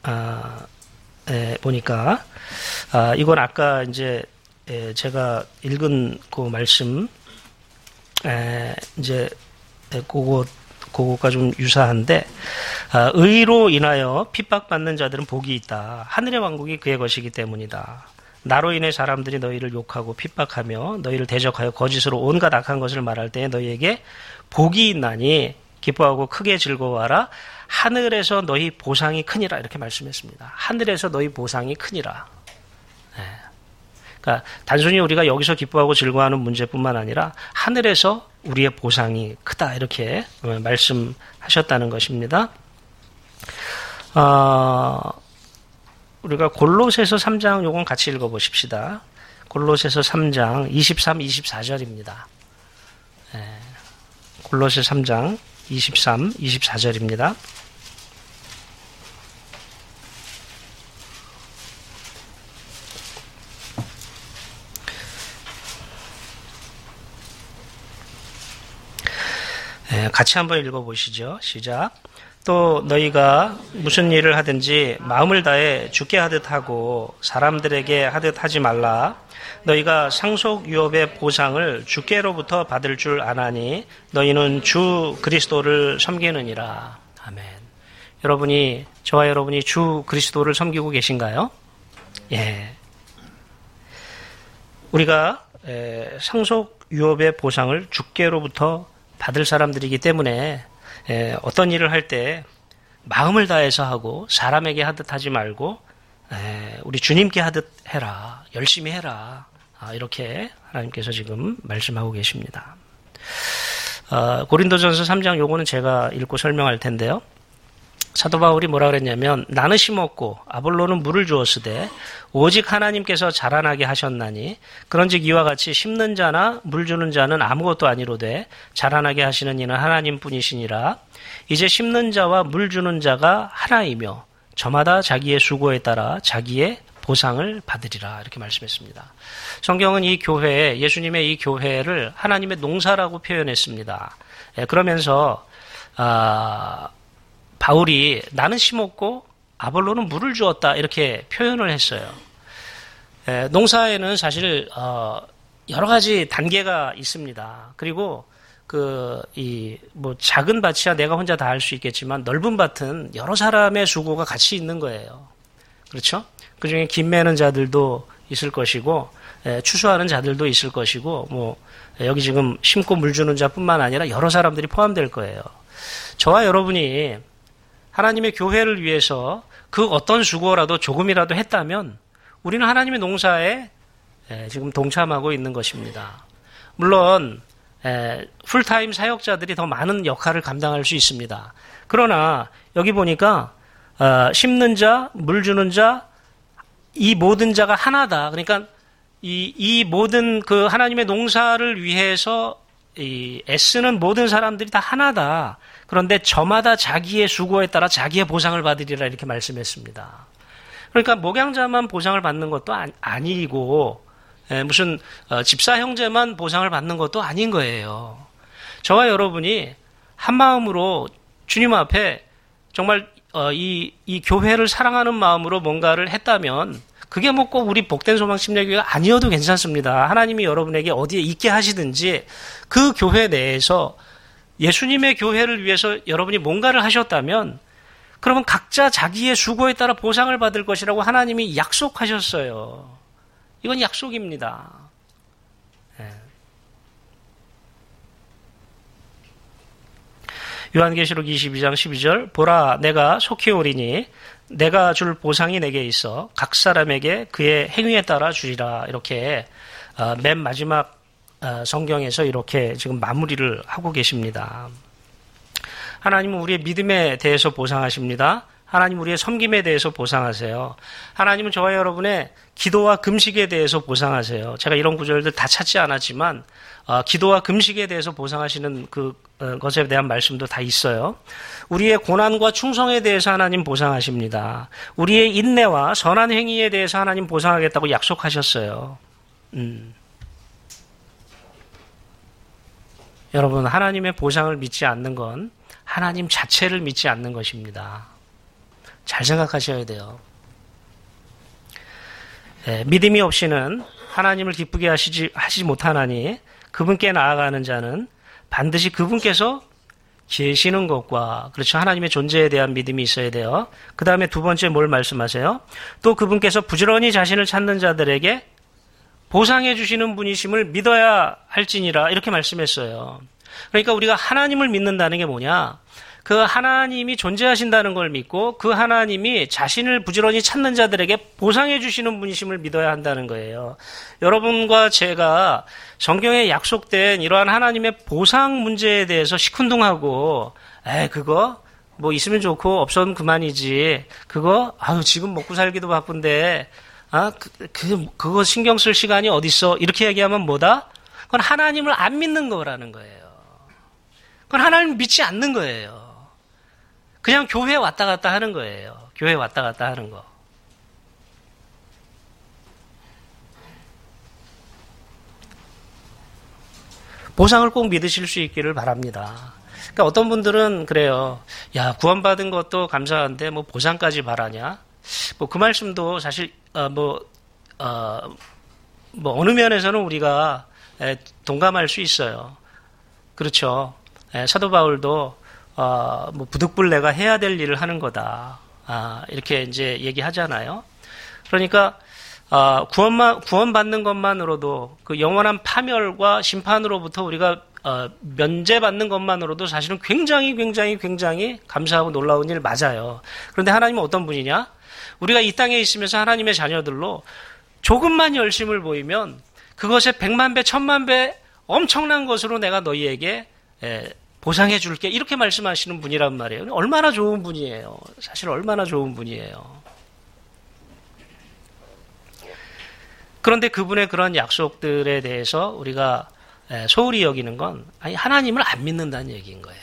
보니까 이건 아까 이제 제가 읽은 그 말씀 이제 그거가 좀 유사한데 의로 인하여 핍박받는 자들은 복이 있다. 하늘의 왕국이 그의 것이기 때문이다. 나로 인해 사람들이 너희를 욕하고 핍박하며 너희를 대적하여 거짓으로 온갖 악한 것을 말할 때에 너희에게 복이 있나니 기뻐하고 크게 즐거워하라. 하늘에서 너희 보상이 크니라. 이렇게 말씀했습니다. 하늘에서 너희 보상이 크니라. 그러니까 단순히 우리가 여기서 기뻐하고 즐거워하는 문제뿐만 아니라 하늘에서 우리의 보상이 크다. 이렇게 말씀하셨다는 것입니다. 우리가 골로새서 3장 요건 같이 읽어보십시다. 골로새서 3장 23, 24절입니다. 골로새 3장 23, 24절입니다. 같이 한번 읽어보시죠. 시작. 또 너희가 무슨 일을 하든지 마음을 다해 주께 하듯 하고 사람들에게 하듯 하지 말라. 너희가 상속 유업의 보상을 주께로부터 받을 줄 아나니 너희는 주 그리스도를 섬기느니라. 아멘. 저와 여러분이 주 그리스도를 섬기고 계신가요? 예. 우리가 상속 유업의 보상을 주께로부터 받을 사람들이기 때문에 어떤 일을 할 때 마음을 다해서 하고 사람에게 하듯 하지 말고 우리 주님께 하듯 해라. 열심히 해라. 이렇게 하나님께서 지금 말씀하고 계십니다. 고린도전서 3장 요거는 제가 읽고 설명할 텐데요. 사도 바울이 뭐라 그랬냐면 나는 심었고 아볼로는 물을 주었으되 오직 하나님께서 자라나게 하셨나니 그런즉 이와 같이 심는 자나 물 주는 자는 아무것도 아니로되 자라나게 하시는 이는 하나님뿐이시니라. 이제 심는 자와 물 주는 자가 하나이며 저마다 자기의 수고에 따라 자기의 보상을 받으리라. 이렇게 말씀했습니다. 성경은 이 교회, 예수님의 이 교회를 하나님의 농사라고 표현했습니다. 그러면서 바울이 나는 심었고 아볼로는 물을 주었다 이렇게 표현을 했어요. 농사에는 사실 여러 가지 단계가 있습니다. 그리고 작은 밭이야 내가 혼자 다 할 수 있겠지만 넓은 밭은 여러 사람의 수고가 같이 있는 거예요. 그렇죠? 그 중에 김 매는 자들도 있을 것이고, 추수하는 자들도 있을 것이고, 여기 지금 심고 물 주는 자뿐만 아니라 여러 사람들이 포함될 거예요. 저와 여러분이 하나님의 교회를 위해서 그 어떤 수고라도 조금이라도 했다면 우리는 하나님의 농사에 지금 동참하고 있는 것입니다. 물론 풀타임 사역자들이 더 많은 역할을 감당할 수 있습니다. 그러나 여기 보니까 심는 자, 물 주는 자, 이 모든 자가 하나다. 그러니까 이 모든 그 하나님의 농사를 위해서 애쓰는 모든 사람들이 다 하나다. 그런데 저마다 자기의 수고에 따라 자기의 보상을 받으리라 이렇게 말씀했습니다. 그러니까 목양자만 보상을 받는 것도 아니고 무슨 집사 형제만 보상을 받는 것도 아닌 거예요. 저와 여러분이 한 마음으로 주님 앞에 정말 이 교회를 사랑하는 마음으로 뭔가를 했다면 그게 뭐 꼭 우리 복된 소망 침례교회가 아니어도 괜찮습니다. 하나님이 여러분에게 어디에 있게 하시든지 그 교회 내에서 예수님의 교회를 위해서 여러분이 뭔가를 하셨다면 그러면 각자 자기의 수고에 따라 보상을 받을 것이라고 하나님이 약속하셨어요. 이건 약속입니다. 요한계시록 22장 12절 보라 내가 속히 오리니 내가 줄 보상이 내게 있어 각 사람에게 그의 행위에 따라 주리라. 이렇게 맨 마지막 성경에서 이렇게 지금 마무리를 하고 계십니다. 하나님은 우리의 믿음에 대해서 보상하십니다. 하나님 우리의 섬김에 대해서 보상하세요. 하나님은 저와 여러분의 기도와 금식에 대해서 보상하세요. 제가 이런 구절들 다 찾지 않았지만 기도와 금식에 대해서 보상하시는 것에 대한 말씀도 다 있어요. 우리의 고난과 충성에 대해서 하나님 보상하십니다. 우리의 인내와 선한 행위에 대해서 하나님 보상하겠다고 약속하셨어요. 여러분 하나님의 보상을 믿지 않는 건 하나님 자체를 믿지 않는 것입니다. 잘 생각하셔야 돼요. 믿음이 없이는 하나님을 기쁘게 하시지 못하나니 그분께 나아가는 자는 반드시 그분께서 계시는 것과 그렇죠. 하나님의 존재에 대한 믿음이 있어야 돼요. 그 다음에 두 번째 뭘 말씀하세요? 또 그분께서 부지런히 자신을 찾는 자들에게 보상해 주시는 분이심을 믿어야 할지니라 이렇게 말씀했어요. 그러니까 우리가 하나님을 믿는다는 게 뭐냐? 그 하나님이 존재하신다는 걸 믿고 그 하나님이 자신을 부지런히 찾는 자들에게 보상해 주시는 분이심을 믿어야 한다는 거예요. 여러분과 제가 성경에 약속된 이러한 하나님의 보상 문제에 대해서 시큰둥하고 그거 뭐 있으면 좋고 없어도 그만이지. 그거 지금 먹고 살기도 바쁜데 그거 신경 쓸 시간이 어딨어. 이렇게 얘기하면 뭐다? 그건 하나님을 안 믿는 거라는 거예요. 그건 하나님을 믿지 않는 거예요. 그냥 교회에 왔다 갔다 하는 거예요. 교회에 왔다 갔다 하는 거. 보상을 꼭 믿으실 수 있기를 바랍니다. 그러니까 어떤 분들은 그래요. 야, 구원받은 것도 감사한데 뭐 보상까지 바라냐? 뭐 그 말씀도 사실 어느 면에서는 우리가 동감할 수 있어요. 그렇죠. 사도 바울도 부득불 내가 해야 될 일을 하는 거다. 이렇게 이제 얘기하잖아요. 그러니까 구원받는 것만으로도 그 영원한 파멸과 심판으로부터 우리가 면제받는 것만으로도 사실은 굉장히 감사하고 놀라운 일 맞아요. 그런데 하나님은 어떤 분이냐? 우리가 이 땅에 있으면서 하나님의 자녀들로 조금만 열심을 보이면 그것의 100만 배, 1000만 배 엄청난 것으로 내가 너희에게 보상해 줄게. 이렇게 말씀하시는 분이란 말이에요. 얼마나 좋은 분이에요. 사실 얼마나 좋은 분이에요. 그런데 그분의 그런 약속들에 대해서 우리가 소홀히 여기는 건 아니 하나님을 안 믿는다는 얘기인 거예요.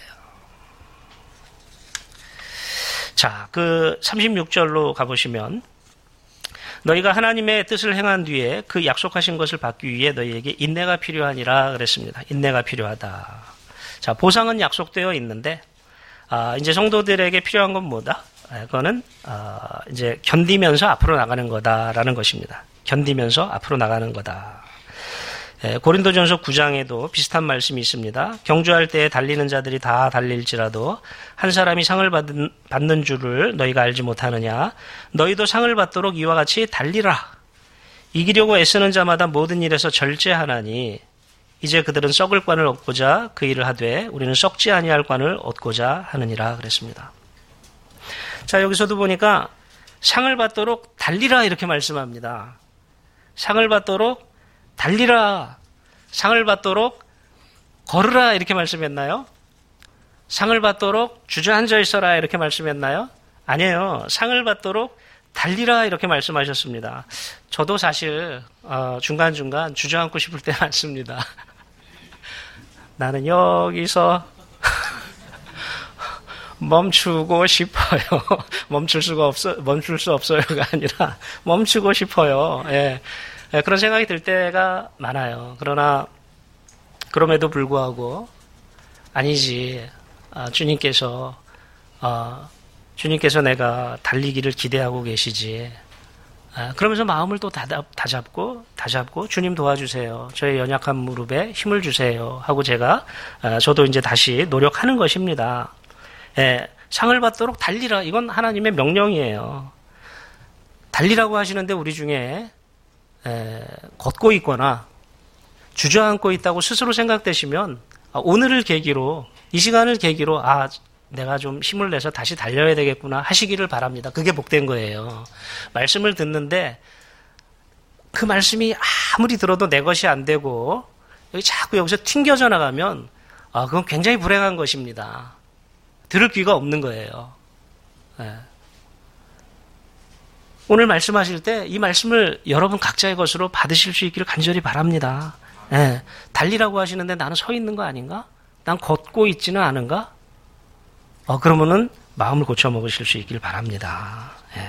자, 그 36절로 가보시면 너희가 하나님의 뜻을 행한 뒤에 그 약속하신 것을 받기 위해 너희에게 인내가 필요하니라 그랬습니다. 인내가 필요하다. 자, 보상은 약속되어 있는데 이제 성도들에게 필요한 건 뭐다? 그거는 이제 견디면서 앞으로 나가는 거다라는 것입니다. 견디면서 앞으로 나가는 거다. 고린도전서 9장에도 비슷한 말씀이 있습니다. 경주할 때에 달리는 자들이 다 달릴지라도 한 사람이 상을 받는 줄을 너희가 알지 못하느냐. 너희도 상을 받도록 이와 같이 달리라. 이기려고 애쓰는 자마다 모든 일에서 절제하나니 이제 그들은 썩을 관을 얻고자 그 일을 하되 우리는 썩지 아니할 관을 얻고자 하느니라 그랬습니다. 자, 여기서도 보니까 상을 받도록 달리라 이렇게 말씀합니다. 상을 받도록 달리라, 상을 받도록 걸으라 이렇게 말씀했나요? 상을 받도록 주저앉아 있어라 이렇게 말씀했나요? 아니에요. 상을 받도록 달리라 이렇게 말씀하셨습니다. 저도 사실 중간중간 주저앉고 싶을 때 많습니다. 나는 여기서 멈추고 싶어요. 멈출 수 없어요가 아니라 멈추고 싶어요. 예. 그런 생각이 들 때가 많아요. 그러나 그럼에도 불구하고 아니지. 주님께서 내가 달리기를 기대하고 계시지. 그러면서 마음을 또 다잡고 주님 도와주세요. 저의 연약한 무릎에 힘을 주세요. 하고 저도 이제 다시 노력하는 것입니다. 상을 받도록 달리라. 이건 하나님의 명령이에요. 달리라고 하시는데 우리 중에 걷고 있거나 주저앉고 있다고 스스로 생각되시면 오늘을 계기로 이 시간을 계기로 내가 좀 힘을 내서 다시 달려야 되겠구나 하시기를 바랍니다. 그게 복된 거예요. 말씀을 듣는데 그 말씀이 아무리 들어도 내 것이 안 되고 자꾸 여기서 튕겨져 나가면 그건 굉장히 불행한 것입니다. 들을 귀가 없는 거예요. 오늘 말씀하실 때 이 말씀을 여러분 각자의 것으로 받으실 수 있기를 간절히 바랍니다. 달리라고 하시는데 나는 서 있는 거 아닌가? 난 걷고 있지는 않은가? 그러면은 마음을 고쳐 먹으실 수 있길 바랍니다.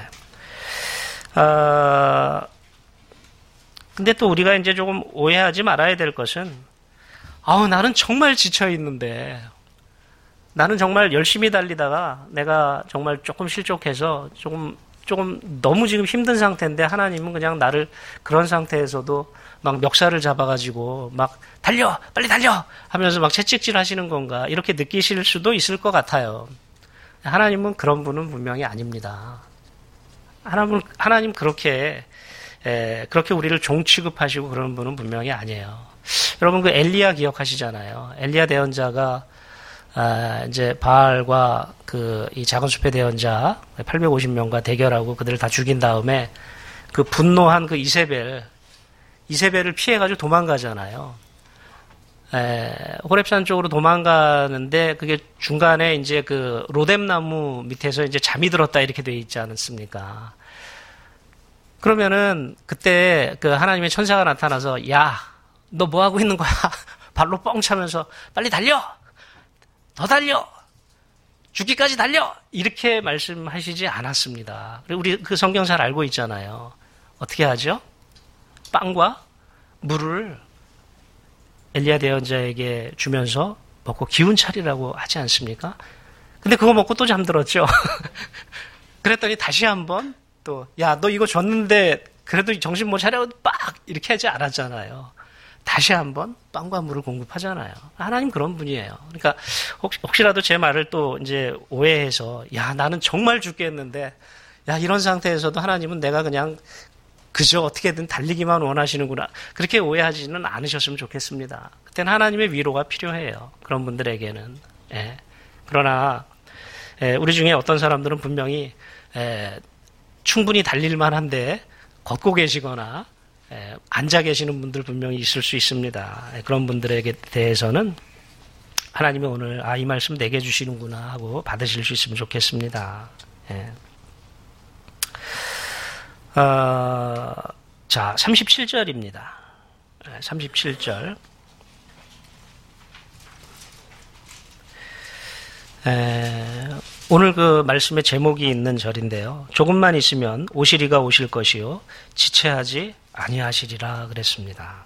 근데 또 우리가 이제 조금 오해하지 말아야 될 것은, 나는 정말 지쳐 있는데, 나는 정말 열심히 달리다가 내가 정말 조금 실족해서 조금 너무 지금 힘든 상태인데 하나님은 그냥 나를 그런 상태에서도 막 멱살을 잡아가지고 막 빨리 달려 하면서 막 채찍질 하시는 건가 이렇게 느끼실 수도 있을 것 같아요. 하나님은 그런 분은 분명히 아닙니다. 하나님 그렇게 우리를 종 취급하시고 그런 분은 분명히 아니에요. 여러분 그 엘리야 기억하시잖아요. 엘리야 대언자가 이제 바알과 이 작은 숲의 대언자 850명과 대결하고 그들을 다 죽인 다음에 그 분노한 그 이세벨을 피해가지고 도망가잖아요. 호렙산 쪽으로 도망가는데 그게 중간에 이제 그 로뎀나무 밑에서 이제 잠이 들었다 이렇게 돼 있지 않습니까? 그러면은 그때 그 하나님의 천사가 나타나서 야, 너 뭐 하고 있는 거야? 발로 뻥 차면서 빨리 달려! 더 달려! 죽기까지 달려! 이렇게 말씀하시지 않았습니다. 우리 그 성경 잘 알고 있잖아요. 어떻게 하죠? 빵과 물을 엘리야 대언자에게 주면서 먹고 기운 차리라고 하지 않습니까? 근데 그거 먹고 또 잠들었죠. 그랬더니 다시 한번 또, 야, 너 이거 줬는데 그래도 정신 못 차려 빡! 이렇게 하지 않았잖아요. 다시 한번 빵과 물을 공급하잖아요. 하나님 그런 분이에요. 그러니까 혹시라도 제 말을 또 이제 오해해서 야, 나는 정말 죽겠는데 야, 이런 상태에서도 하나님은 내가 그냥 그저 어떻게든 달리기만 원하시는구나. 그렇게 오해하지는 않으셨으면 좋겠습니다. 그때는 하나님의 위로가 필요해요. 그런 분들에게는. 그러나 우리 중에 어떤 사람들은 분명히 충분히 달릴만 한데 걷고 계시거나 앉아 계시는 분들 분명히 있을 수 있습니다. 그런 분들에게 대해서는 하나님이 오늘 이 말씀 내게 주시는구나 하고 받으실 수 있으면 좋겠습니다. 예. 자, 37절입니다. 37절. 오늘 그 말씀의 제목이 있는 절인데요. 조금만 있으면 오시리가 오실 것이요 지체하지 아니하시리라 그랬습니다.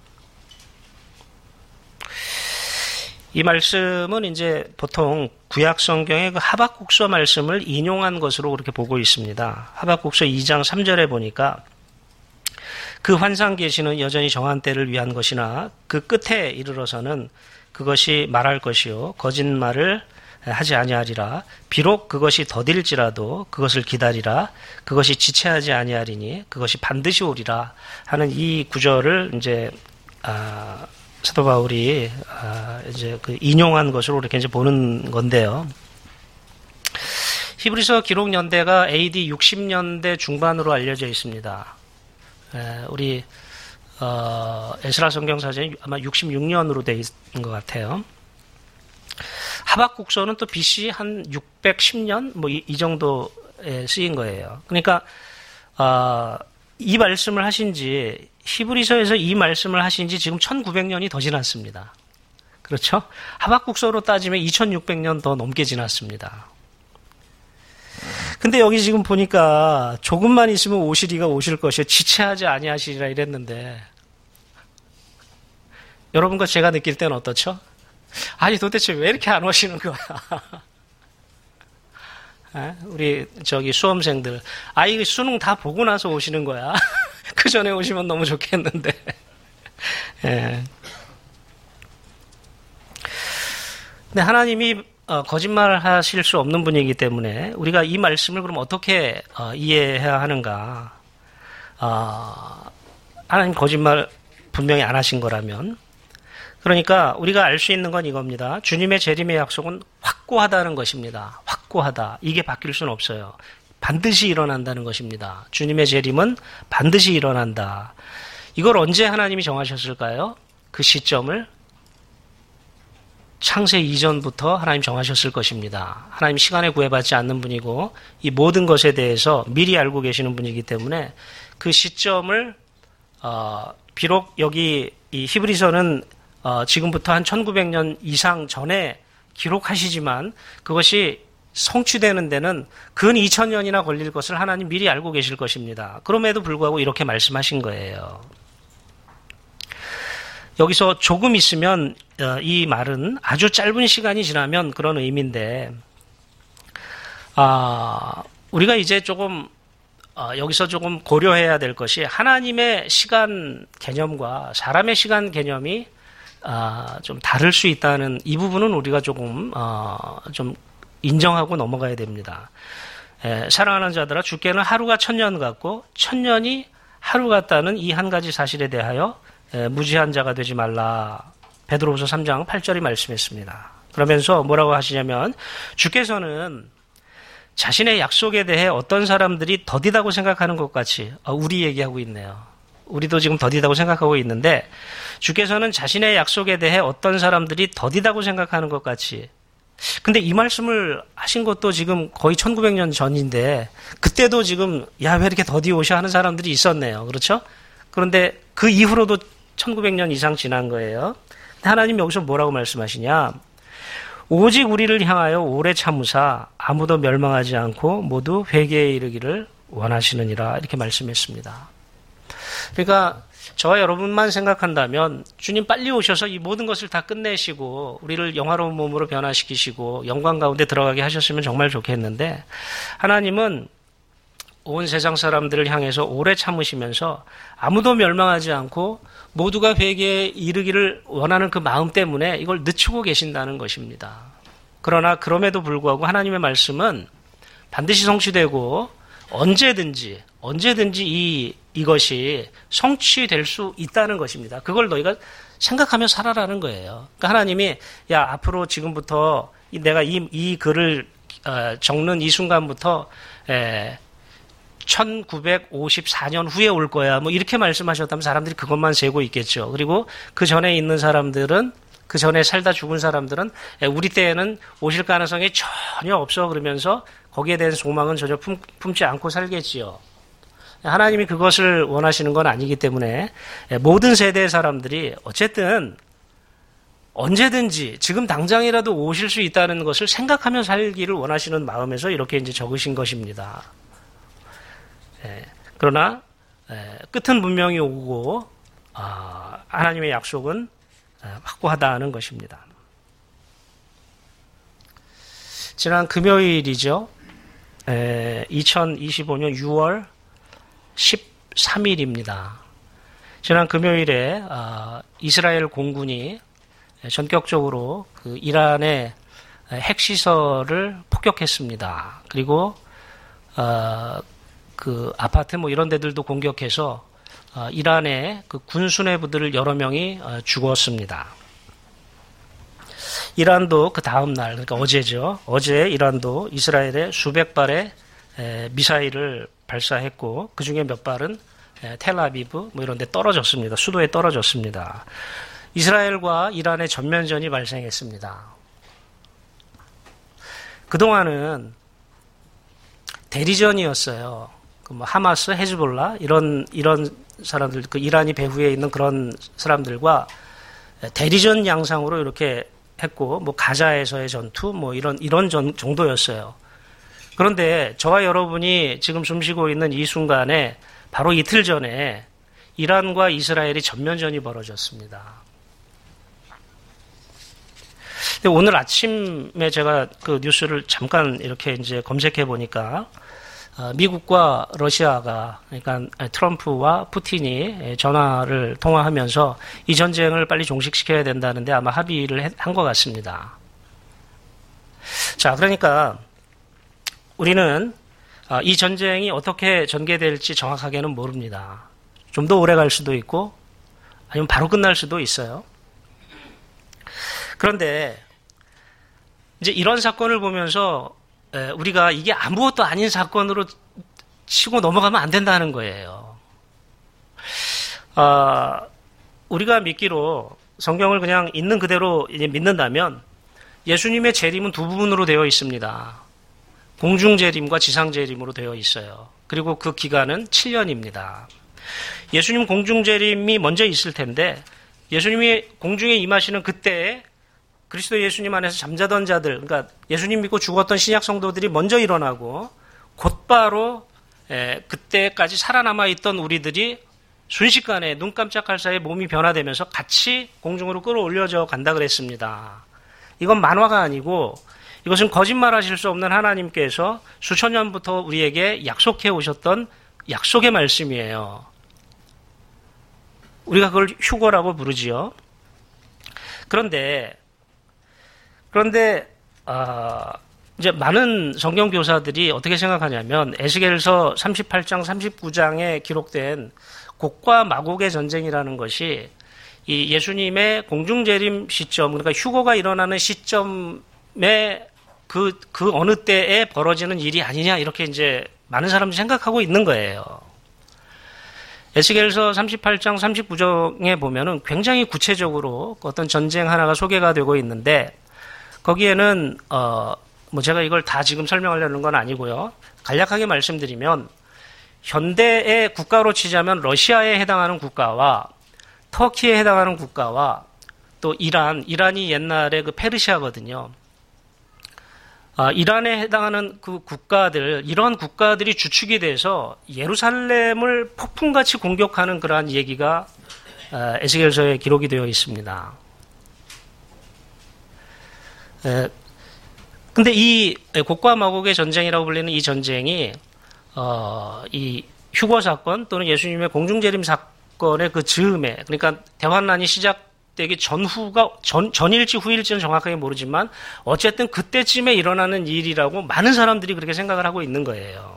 이 말씀은 이제 보통 구약 성경의 그 하박국서 말씀을 인용한 것으로 그렇게 보고 있습니다. 하박국서 2장 3절에 보니까 그 환상 계시는 여전히 정한 때를 위한 것이나 그 끝에 이르러서는 그것이 말할 것이요 거짓말을 하지 아니하리라. 비록 그것이 더딜지라도 그것을 기다리라. 그것이 지체하지 아니하리니 그것이 반드시 오리라 하는 이 구절을 이제 사도 바울이 이제 그 인용한 것으로 이렇게 이제 보는 건데요. 히브리서 기록 연대가 AD 60년대 중반으로 알려져 있습니다. 우리 에스라 성경사전이 아마 66년으로 돼 있는 것 같아요. 하박국서는 또 BC 한 610년 뭐 이 정도에 쓰인 거예요. 그러니까 이 말씀을 하신 지 히브리서에서 이 말씀을 하신 지 지금 1900년이 더 지났습니다. 그렇죠? 하박국서로 따지면 2600년 더 넘게 지났습니다. 근데 여기 지금 보니까 조금만 있으면 오시리가 오실 것이요 지체하지 아니하시리라 이랬는데 여러분과 제가 느낄 때는 어떻죠? 아니 도대체 왜 이렇게 안 오시는 거야? 우리 저기 수험생들 이거 수능 다 보고 나서 오시는 거야. 그 전에 오시면 너무 좋겠는데. 예. 근데 하나님이 거짓말 하실 수 없는 분이기 때문에 우리가 이 말씀을 그럼 어떻게 이해해야 하는가? 하나님 거짓말 분명히 안 하신 거라면 그러니까 우리가 알 수 있는 건 이겁니다. 주님의 재림의 약속은 확고하다는 것입니다. 확고하다. 이게 바뀔 수는 없어요. 반드시 일어난다는 것입니다. 주님의 재림은 반드시 일어난다. 이걸 언제 하나님이 정하셨을까요? 그 시점을 창세 이전부터 하나님 정하셨을 것입니다. 하나님 시간에 구애받지 않는 분이고 이 모든 것에 대해서 미리 알고 계시는 분이기 때문에 그 시점을 비록 여기 이 히브리서는 지금부터 한 1900년 이상 전에 기록하시지만 그것이 성취되는 데는 근 2000년이나 걸릴 것을 하나님 미리 알고 계실 것입니다. 그럼에도 불구하고 이렇게 말씀하신 거예요. 여기서 조금 있으면 이 말은 아주 짧은 시간이 지나면 그런 의미인데 우리가 이제 조금 여기서 조금 고려해야 될 것이 하나님의 시간 개념과 사람의 시간 개념이 좀 다를 수 있다는 이 부분은 우리가 조금 좀 인정하고 넘어가야 됩니다. 사랑하는 자들아 주께는 하루가 1000년 같고 1000년이 하루 같다는 이 한 가지 사실에 대하여 무지한 자가 되지 말라. 베드로후서 3장 8절이 말씀했습니다. 그러면서 뭐라고 하시냐면 주께서는 자신의 약속에 대해 어떤 사람들이 더디다고 생각하는 것 같이 우리 얘기하고 있네요. 우리도 지금 더디다고 생각하고 있는데 주께서는 자신의 약속에 대해 어떤 사람들이 더디다고 생각하는 것 같이 근데 이 말씀을 하신 것도 지금 거의 1900년 전인데 그때도 지금 야 왜 이렇게 더디 오셔 하는 사람들이 있었네요. 그렇죠? 그런데 그 이후로도 1900년 이상 지난 거예요. 하나님 여기서 뭐라고 말씀하시냐? 오직 우리를 향하여 오래 참으사 아무도 멸망하지 않고 모두 회개에 이르기를 원하시느니라 이렇게 말씀했습니다. 그러니까 저와 여러분만 생각한다면 주님 빨리 오셔서 이 모든 것을 다 끝내시고 우리를 영화로운 몸으로 변화시키시고 영광 가운데 들어가게 하셨으면 정말 좋겠는데 하나님은 온 세상 사람들을 향해서 오래 참으시면서 아무도 멸망하지 않고 모두가 회개에 이르기를 원하는 그 마음 때문에 이걸 늦추고 계신다는 것입니다. 그러나 그럼에도 불구하고 하나님의 말씀은 반드시 성취되고 언제든지 이것이 성취될 수 있다는 것입니다. 그걸 너희가 생각하며 살아라는 거예요. 그러니까 하나님이 야 앞으로 지금부터 내가 이 글을 적는 이 순간부터 1954년 후에 올 거야. 뭐 이렇게 말씀하셨다면 사람들이 그것만 세고 있겠죠. 그리고 그 전에 있는 사람들은 그 전에 살다 죽은 사람들은 우리 때에는 오실 가능성이 전혀 없어 그러면서 거기에 대한 소망은 전혀 품지 않고 살겠지요. 하나님이 그것을 원하시는 건 아니기 때문에 모든 세대의 사람들이 어쨌든 언제든지 지금 당장이라도 오실 수 있다는 것을 생각하며 살기를 원하시는 마음에서 이렇게 이제 적으신 것입니다. 그러나 끝은 분명히 오고 하나님의 약속은 확고하다는 것입니다. 지난 금요일이죠. 2025년 6월 13일입니다. 지난 금요일에 이스라엘 공군이 전격적으로 그 이란의 핵시설을 폭격했습니다. 그리고 그 아파트 뭐 이런 데들도 공격해서 이란의 그 군수뇌부들 여러 명이 죽었습니다. 이란도 그 다음 날, 그러니까 어제죠. 어제 이란도 이스라엘에 수백 발의 미사일을 발사했고 그 중에 몇 발은 텔아비브 뭐 이런 데 떨어졌습니다. 수도에 떨어졌습니다. 이스라엘과 이란의 전면전이 발생했습니다. 그동안은 대리전이었어요. 뭐 하마스, 헤즈볼라 이런 사람들, 그 이란이 배후에 있는 그런 사람들과 대리전 양상으로 이렇게 했고, 뭐 가자에서의 전투, 뭐 이런 정도였어요. 그런데 저와 여러분이 지금 숨쉬고 있는 이 순간에 바로 이틀 전에 이란과 이스라엘이 전면전이 벌어졌습니다. 근데 오늘 아침에 제가 그 뉴스를 잠깐 이렇게 이제 검색해 보니까 미국과 러시아가, 그러니까 트럼프와 푸틴이 전화를 통화하면서 이 전쟁을 빨리 종식시켜야 된다는데 아마 합의를 한 것 같습니다. 자, 그러니까 우리는 이 전쟁이 어떻게 전개될지 정확하게는 모릅니다. 좀 더 오래 갈 수도 있고 아니면 바로 끝날 수도 있어요. 그런데 이제 이런 사건을 보면서 우리가 이게 아무것도 아닌 사건으로 치고 넘어가면 안 된다는 거예요. 우리가 믿기로 성경을 그냥 있는 그대로 이제 믿는다면 예수님의 재림은 두 부분으로 되어 있습니다. 공중 재림과 지상 재림으로 되어 있어요. 그리고 그 기간은 7년입니다. 예수님 공중 재림이 먼저 있을 텐데 예수님이 공중에 임하시는 그때에 그리스도 예수님 안에서 잠자던 자들, 그러니까 예수님 믿고 죽었던 신약 성도들이 먼저 일어나고 곧바로 그때까지 살아남아 있던 우리들이 순식간에 눈 깜짝할 사이에 몸이 변화되면서 같이 공중으로 끌어올려져 간다 그랬습니다. 이건 만화가 아니고 이것은 거짓말하실 수 없는 하나님께서 수천 년부터 우리에게 약속해 오셨던 약속의 말씀이에요. 우리가 그걸 휴거라고 부르지요. 그런데 이제 많은 성경 교사들이 어떻게 생각하냐면 에스겔서 38장 39장에 기록된 곡과 마곡의 전쟁이라는 것이 이 예수님의 공중재림 시점, 그러니까 휴거가 일어나는 시점에 그 어느 때에 벌어지는 일이 아니냐 이렇게 이제 많은 사람들이 생각하고 있는 거예요. 에스겔서 38장 39장에 보면은 굉장히 구체적으로 어떤 전쟁 하나가 소개가 되고 있는데 거기에는 뭐 제가 이걸 다 지금 설명하려는 건 아니고요. 간략하게 말씀드리면 현대의 국가로 치자면 러시아에 해당하는 국가와 터키에 해당하는 국가와 또 이란이 옛날에 그 페르시아거든요. 이란에 해당하는 그 국가들, 이런 국가들이 주축이 돼서 예루살렘을 폭풍같이 공격하는 그러한 얘기가 에스겔서에 기록이 되어 있습니다. 근데 이 곡과 마곡의 전쟁이라고 불리는 이 전쟁이 이 휴거 사건 또는 예수님의 공중재림 사건의 그 즈음에, 그러니까 대환란이 시작되기 전일지 후일지는 정확하게 모르지만 어쨌든 그때쯤에 일어나는 일이라고 많은 사람들이 그렇게 생각을 하고 있는 거예요.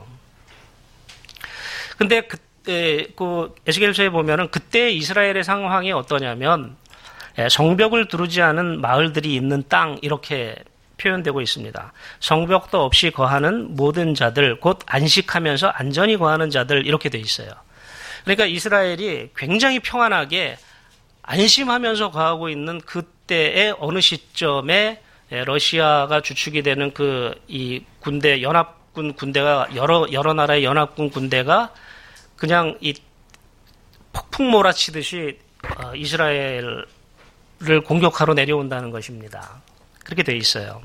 근데 그때 그 에스겔서에 보면은 그때 이스라엘의 상황이 어떠냐면 성벽을 두르지 않은 마을들이 있는 땅 이렇게 표현되고 있습니다. 성벽도 없이 거하는 모든 자들, 곧 안식하면서 안전히 거하는 자들 이렇게 돼 있어요. 그러니까 이스라엘이 굉장히 평안하게 안심하면서 거하고 있는 때의 어느 시점에 러시아가 주축이 되는 이 군대, 연합군 군대가, 여러 나라의 연합군 군대가 그냥 이 폭풍 몰아치듯이 이스라엘을 공격하러 내려온다는 것입니다. 그렇게 돼 있어요.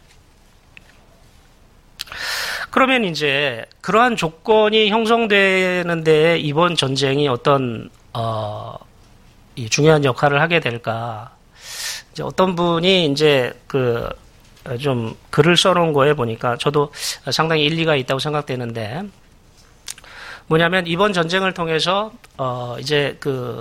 그러면 이제 그러한 조건이 형성되는데 이번 전쟁이 어떤 이 중요한 역할을 하게 될까? 이제 어떤 분이 이제 좀 글을 써놓은 거에 보니까 저도 상당히 일리가 있다고 생각되는데, 뭐냐면 이번 전쟁을 통해서 이제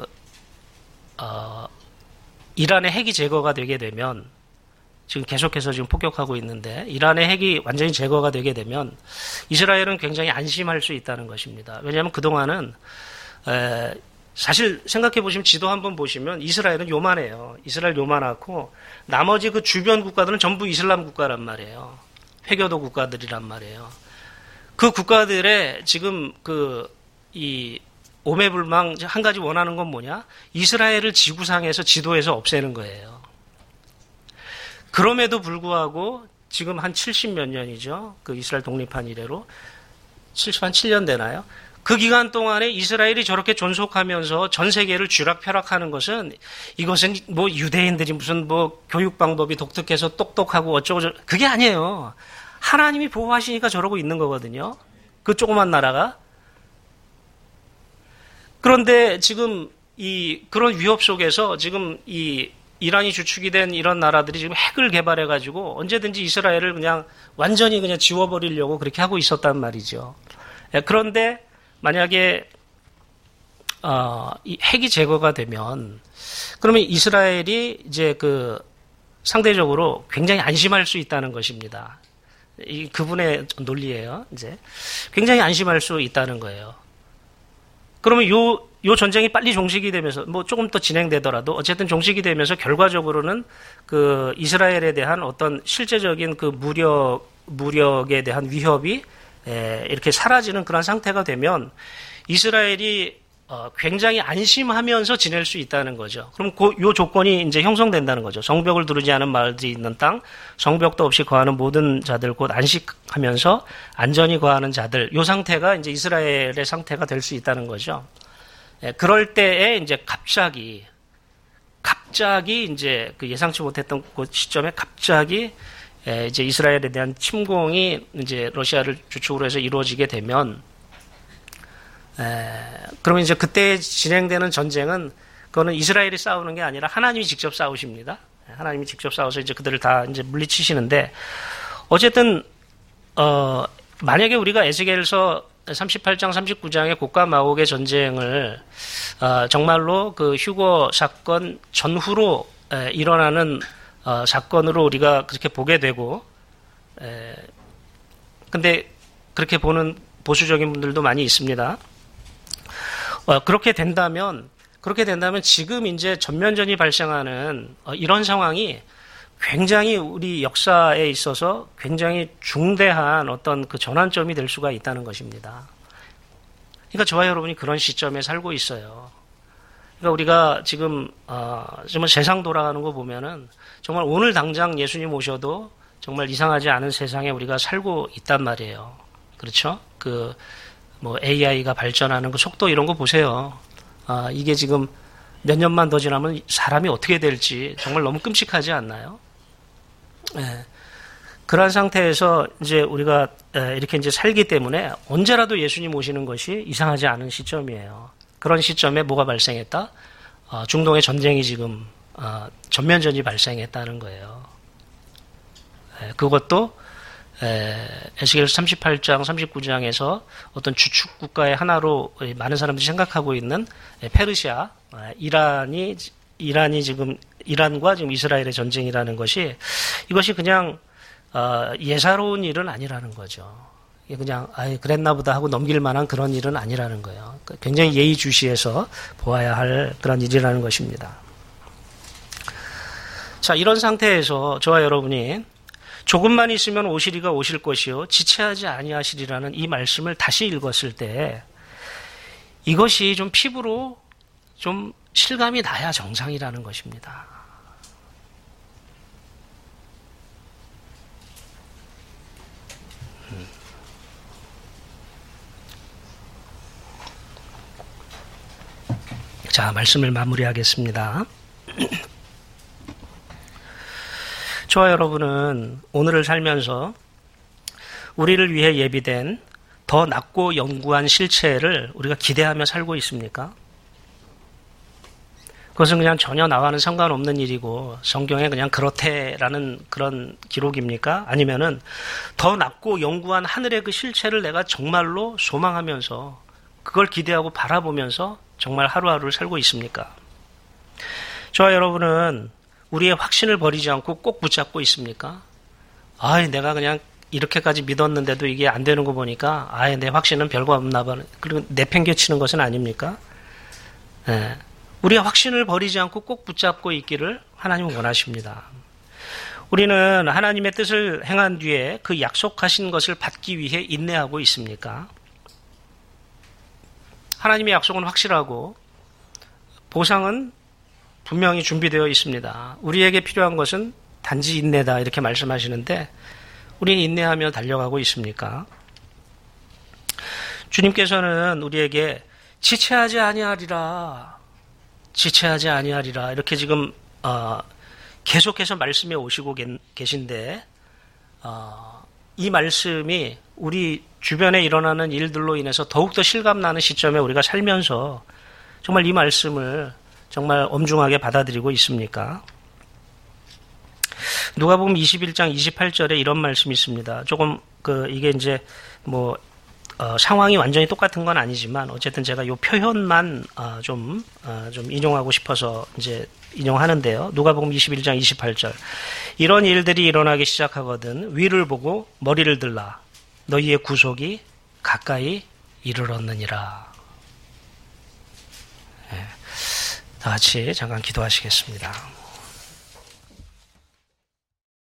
이란의 핵이 제거가 되게 되면, 지금 계속해서 지금 폭격하고 있는데 이란의 핵이 완전히 제거가 되게 되면 이스라엘은 굉장히 안심할 수 있다는 것입니다. 왜냐하면 그동안은 사실 생각해 보시면 지도 한번 보시면 이스라엘은 요만해요. 이스라엘 요만하고 나머지 그 주변 국가들은 전부 이슬람 국가란 말이에요. 회교도 국가들이란 말이에요. 그 국가들의 지금 이 오매불망 한 가지 원하는 건 뭐냐? 이스라엘을 지구상에서 지도에서 없애는 거예요. 그럼에도 불구하고 지금 한 70몇 년이죠. 그 이스라엘 독립한 이래로 7년 되나요? 그 기간 동안에 이스라엘이 저렇게 존속하면서 전 세계를 쥐락펴락하는 것은, 이것은 뭐 유대인들이 무슨 뭐 교육 방법이 독특해서 똑똑하고 어쩌고 저쩌고, 그게 아니에요. 하나님이 보호하시니까 저러고 있는 거거든요. 그 조그만 나라가. 그런데 지금 그런 위협 속에서 지금 이란이 주축이 된 이런 나라들이 지금 핵을 개발해가지고 언제든지 이스라엘을 그냥 완전히 그냥 지워버리려고 그렇게 하고 있었단 말이죠. 그런데 만약에 이 핵이 제거가 되면, 그러면 이스라엘이 이제 상대적으로 굉장히 안심할 수 있다는 것입니다. 그분의 논리예요. 이제 굉장히 안심할 수 있다는 거예요. 그러면 요 전쟁이 빨리 종식이 되면서, 뭐 조금 더 진행되더라도 어쨌든 종식이 되면서 결과적으로는 이스라엘에 대한 어떤 실제적인 무력에 대한 위협이 이렇게 사라지는 그런 상태가 되면 이스라엘이 굉장히 안심하면서 지낼 수 있다는 거죠. 그럼 요 조건이 이제 형성된다는 거죠. 성벽을 두르지 않은 마을들이 있는 땅, 성벽도 없이 거하는 모든 자들, 곧 안식하면서 안전히 거하는 자들, 요 상태가 이제 이스라엘의 상태가 될 수 있다는 거죠. 그럴 때에 이제 갑자기 이제 예상치 못했던 그 시점에 갑자기 이제 이스라엘에 대한 침공이 이제 러시아를 주축으로 해서 이루어지게 되면, 그러면 이제 그때 진행되는 전쟁은, 그거는 이스라엘이 싸우는 게 아니라 하나님이 직접 싸우십니다. 하나님이 직접 싸워서 이제 그들을 다 이제 물리치시는데, 어쨌든 만약에 우리가 에스겔서 38장, 39장의 곡과 마옥의 전쟁을 정말로 그 휴거 사건 전후로 일어나는 사건으로 우리가 그렇게 보게 되고, 근데 그렇게 보는 보수적인 분들도 많이 있습니다. 그렇게 된다면 지금 이제 전면전이 발생하는 이런 상황이 굉장히 우리 역사에 있어서 굉장히 중대한 어떤 그 전환점이 될 수가 있다는 것입니다. 그러니까 저와 여러분이 그런 시점에 살고 있어요. 그러니까 우리가 지금 정말 세상 돌아가는 거 보면은 정말 오늘 당장 예수님 오셔도 정말 이상하지 않은 세상에 우리가 살고 있단 말이에요. 그렇죠? 뭐 AI가 발전하는 그 속도 이런 거 보세요. 이게 지금 몇 년만 더 지나면 사람이 어떻게 될지 정말 너무 끔찍하지 않나요? 그러한 상태에서 이제 우리가 이렇게 이제 살기 때문에 언제라도 예수님 오시는 것이 이상하지 않은 시점이에요. 그런 시점에 뭐가 발생했다? 중동의 전쟁이 지금 전면전이 발생했다는 거예요. 그것도 에스겔서 38장, 39장에서 어떤 주축 국가의 하나로 많은 사람들이 생각하고 있는 페르시아, 이란과 지금 이스라엘의 전쟁이라는 것이, 이것이 그냥 예사로운 일은 아니라는 거죠. 그냥 그랬나 보다 하고 넘길 만한 그런 일은 아니라는 거예요. 굉장히 예의주시해서 보아야 할 그런 일이라는 것입니다. 자, 이런 상태에서 저와 여러분이 조금만 있으면 오시리가 오실 것이요 지체하지 아니하시리라는 이 말씀을 다시 읽었을 때 이것이 좀 피부로 좀 실감이 나야 정상이라는 것입니다. 자, 말씀을 마무리하겠습니다. 저와 여러분은 오늘을 살면서 우리를 위해 예비된 더 낮고 영구한 실체를 우리가 기대하며 살고 있습니까? 그것은 그냥 전혀 나와는 상관없는 일이고 성경에 그냥 그렇대라는 그런 기록입니까? 아니면은 더 낮고 영구한 하늘의 그 실체를 내가 정말로 소망하면서 그걸 기대하고 바라보면서 정말 하루하루를 살고 있습니까? 저와 여러분은 우리의 확신을 버리지 않고 꼭 붙잡고 있습니까? 내가 그냥 이렇게까지 믿었는데도 이게 안 되는 거 보니까 내 확신은 별거 없나 봐. 그리고 내팽개치는 것은 아닙니까? 네. 우리가 확신을 버리지 않고 꼭 붙잡고 있기를 하나님은 원하십니다. 우리는 하나님의 뜻을 행한 뒤에 그 약속하신 것을 받기 위해 인내하고 있습니까? 하나님의 약속은 확실하고 보상은 분명히 준비되어 있습니다. 우리에게 필요한 것은 단지 인내다 이렇게 말씀하시는데 우리는 인내하며 달려가고 있습니까? 주님께서는 우리에게 지체하지 아니하리라 이렇게 지금 계속해서 말씀해 오시고 계신데 이 말씀이 우리 주변에 일어나는 일들로 인해서 더욱더 실감나는 시점에 우리가 살면서 정말 이 말씀을 정말 엄중하게 받아들이고 있습니까? 누가복음 21장 28절에 이런 말씀이 있습니다. 조금 이게 이제 상황이 완전히 똑같은 건 아니지만 어쨌든 제가 이 표현만 좀 인용하고 싶어서 이제 인용하는데요. 누가복음 21장 28절. 이런 일들이 일어나기 시작하거든 위를 보고 머리를 들라. 너희의 구속이 가까이 이르렀느니라. 네. 다 같이 잠깐 기도하시겠습니다.